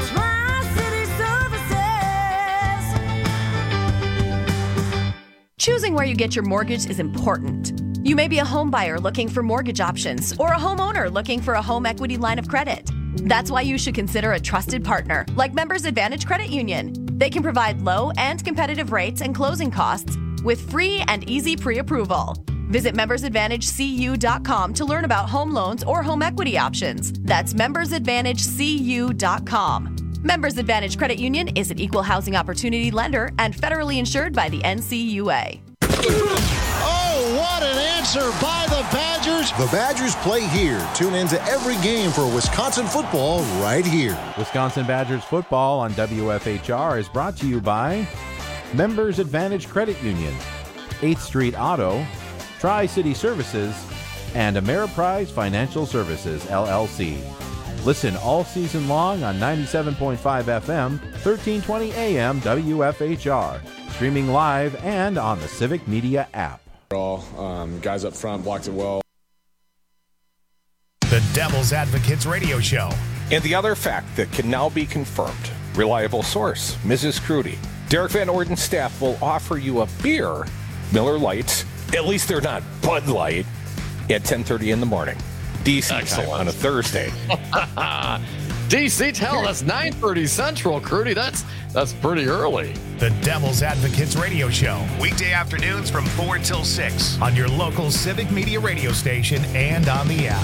Tri-City Services. Choosing where you get your mortgage is important. You may be a home buyer looking for mortgage options or a homeowner looking for a home equity line of credit. That's why you should consider a trusted partner like Members Advantage Credit Union. They can provide low and competitive rates and closing costs with free and easy pre-approval. Visit members advantage c u dot com to learn about home loans or home equity options. That's members advantage c u dot com. Members Advantage Credit Union is an equal housing opportunity lender and federally insured by the N C U A. Oh, what an answer by the Badgers. The Badgers play here. Tune in to every game for Wisconsin football right here. Wisconsin Badgers football on W F H R is brought to you by Members Advantage Credit Union, eighth Street Auto, Tri-City Services, and Ameriprise Financial Services, L L C. Listen all season long on ninety-seven point five F M, thirteen twenty A M W F H R. Streaming live and on the Civic Media app. All um, guys up front blocked it well. The Devil's Advocates Radio Show. And the other fact that can now be confirmed. Reliable source, Missus Crudy. Derek Van Orden's staff will offer you a beer, Miller Lite, at least they're not Bud Light, at ten thirty in the morning. Decent on a Thursday. D C, tell us nine thirty Central, Crudy. That's that's pretty early. The Devil's Advocates Radio Show. Weekday afternoons from four till six on your local Civic Media radio station and on the app.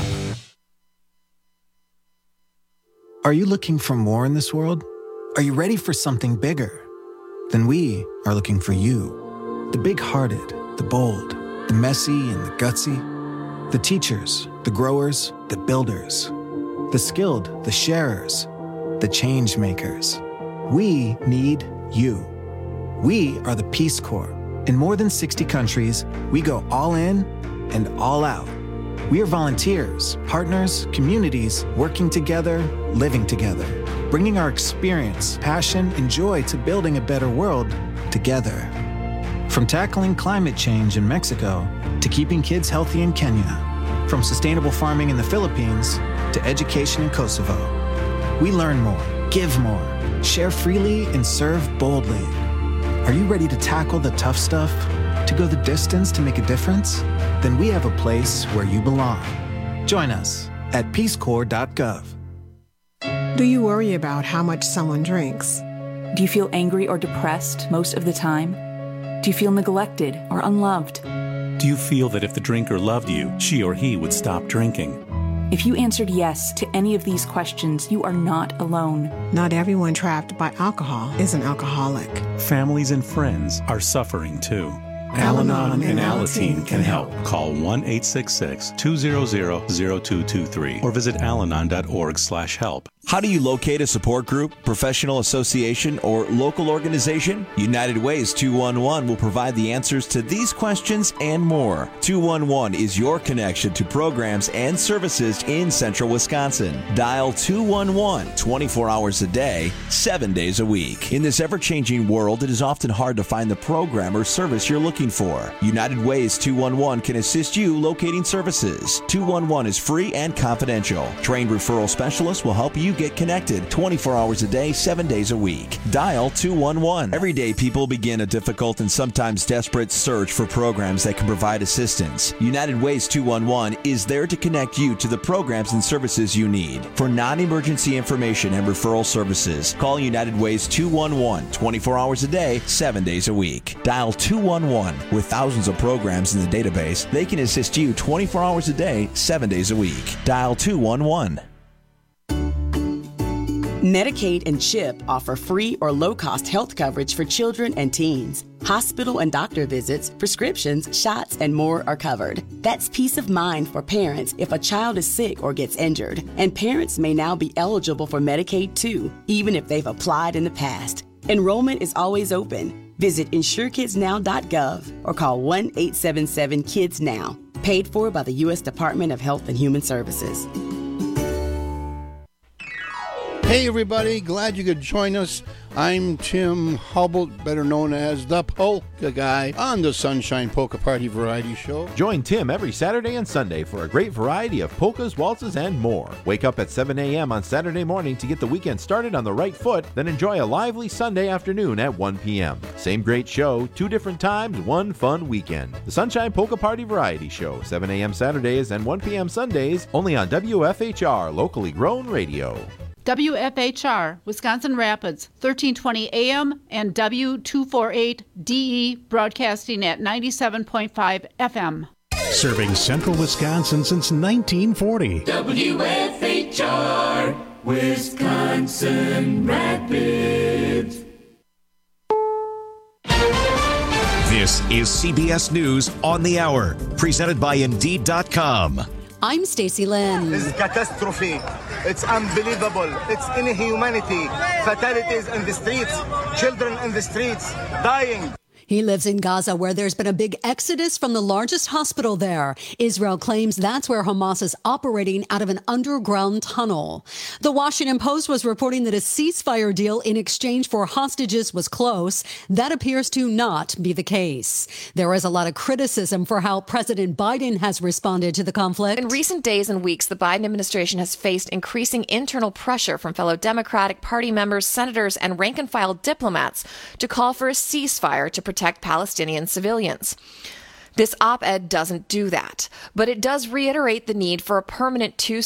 Are you looking for more in this world? Are you ready for something bigger? Then we are looking for you. The big-hearted, the bold, the messy and the gutsy. The teachers, the growers, the builders. The skilled, the sharers, the change makers. We need you. We are the Peace Corps. In more than sixty countries, we go all in and all out. We are volunteers, partners, communities, working together, living together, bringing our experience, passion, and joy to building a better world together. From tackling climate change in Mexico to keeping kids healthy in Kenya, from sustainable farming in the Philippines to education in Kosovo. We learn more, give more, share freely, and serve boldly. Are you ready to tackle the tough stuff? To go the distance to make a difference? Then we have a place where you belong. Join us at peace corps dot gov. Do you worry about how much someone drinks? Do you feel angry or depressed most of the time? Do you feel neglected or unloved? Do you feel that if the drinker loved you, she or he would stop drinking? If you answered yes to any of these questions, you are not alone. Not everyone trapped by alcohol is an alcoholic. Families and friends are suffering too. Al-Anon and Alateen can help. Call one eight six six, two zero zero, zero two two three or visit alanon dot org slash help. How do you locate a support group, professional association, or local organization? United Ways two one one will provide the answers to these questions and more. two one one is your connection to programs and services in central Wisconsin. Dial two one one twenty-four hours a day, seven days a week. In this ever-changing world, it is often hard to find the program or service you're looking for. United Ways two one one can assist you locating services. two one one is free and confidential. Trained referral specialists will help you get connected twenty-four hours a day, seven days a week. Dial two one one. Every day, people begin a difficult and sometimes desperate search for programs that can provide assistance. United Ways two one one is there to connect you to the programs and services you need. For non-emergency information and referral services, call United Ways two one one twenty-four hours a day, seven days a week. Dial two one one. With thousands of programs in the database, they can assist you twenty-four hours a day, seven days a week. Dial two one one. Medicaid and CHIP offer free or low-cost health coverage for children and teens. Hospital and doctor visits, prescriptions, shots, and more are covered. That's peace of mind for parents if a child is sick or gets injured. And parents may now be eligible for Medicaid too, even if they've applied in the past. Enrollment is always open. Visit insure kids now dot gov or call one eight seven seven kids now. Paid for by the U S Department of Health and Human Services. Hey everybody, glad you could join us I'm Tim Hubble, better known as the Polka Guy, on the Sunshine Polka Party Variety Show. Join Tim every Saturday and Sunday for a great variety of polkas, waltzes, and more. Wake up at seven a.m. on Saturday morning to get the weekend started on the right foot, then enjoy a lively Sunday afternoon at one p.m. Same great show, two different times, one fun weekend. The Sunshine Polka Party Variety Show, seven a.m. Saturdays and one p.m. Sundays, only on W F H R, locally grown radio. W F H R, Wisconsin Rapids, thirteen twenty A M and W two forty-eight D E, broadcasting at ninety-seven point five F M. Serving central Wisconsin since nineteen forty. W F H R, Wisconsin Rapids. This is C B S News on the Hour, presented by Indeed dot com. I'm Stacey Lynn. This is catastrophe. It's unbelievable. It's inhumanity. Fatalities in the streets. Children in the streets dying. He lives in Gaza, where there's been a big exodus from the largest hospital there. Israel claims that's where Hamas is operating out of an underground tunnel. The Washington Post was reporting that a ceasefire deal in exchange for hostages was close. That appears to not be the case. There is a lot of criticism for how President Biden has responded to the conflict. In recent days and weeks, the Biden administration has faced increasing internal pressure from fellow Democratic Party members, senators, and rank-and-file diplomats to call for a ceasefire to protect protect Palestinian civilians. This op-ed doesn't do that, but it does reiterate the need for a permanent two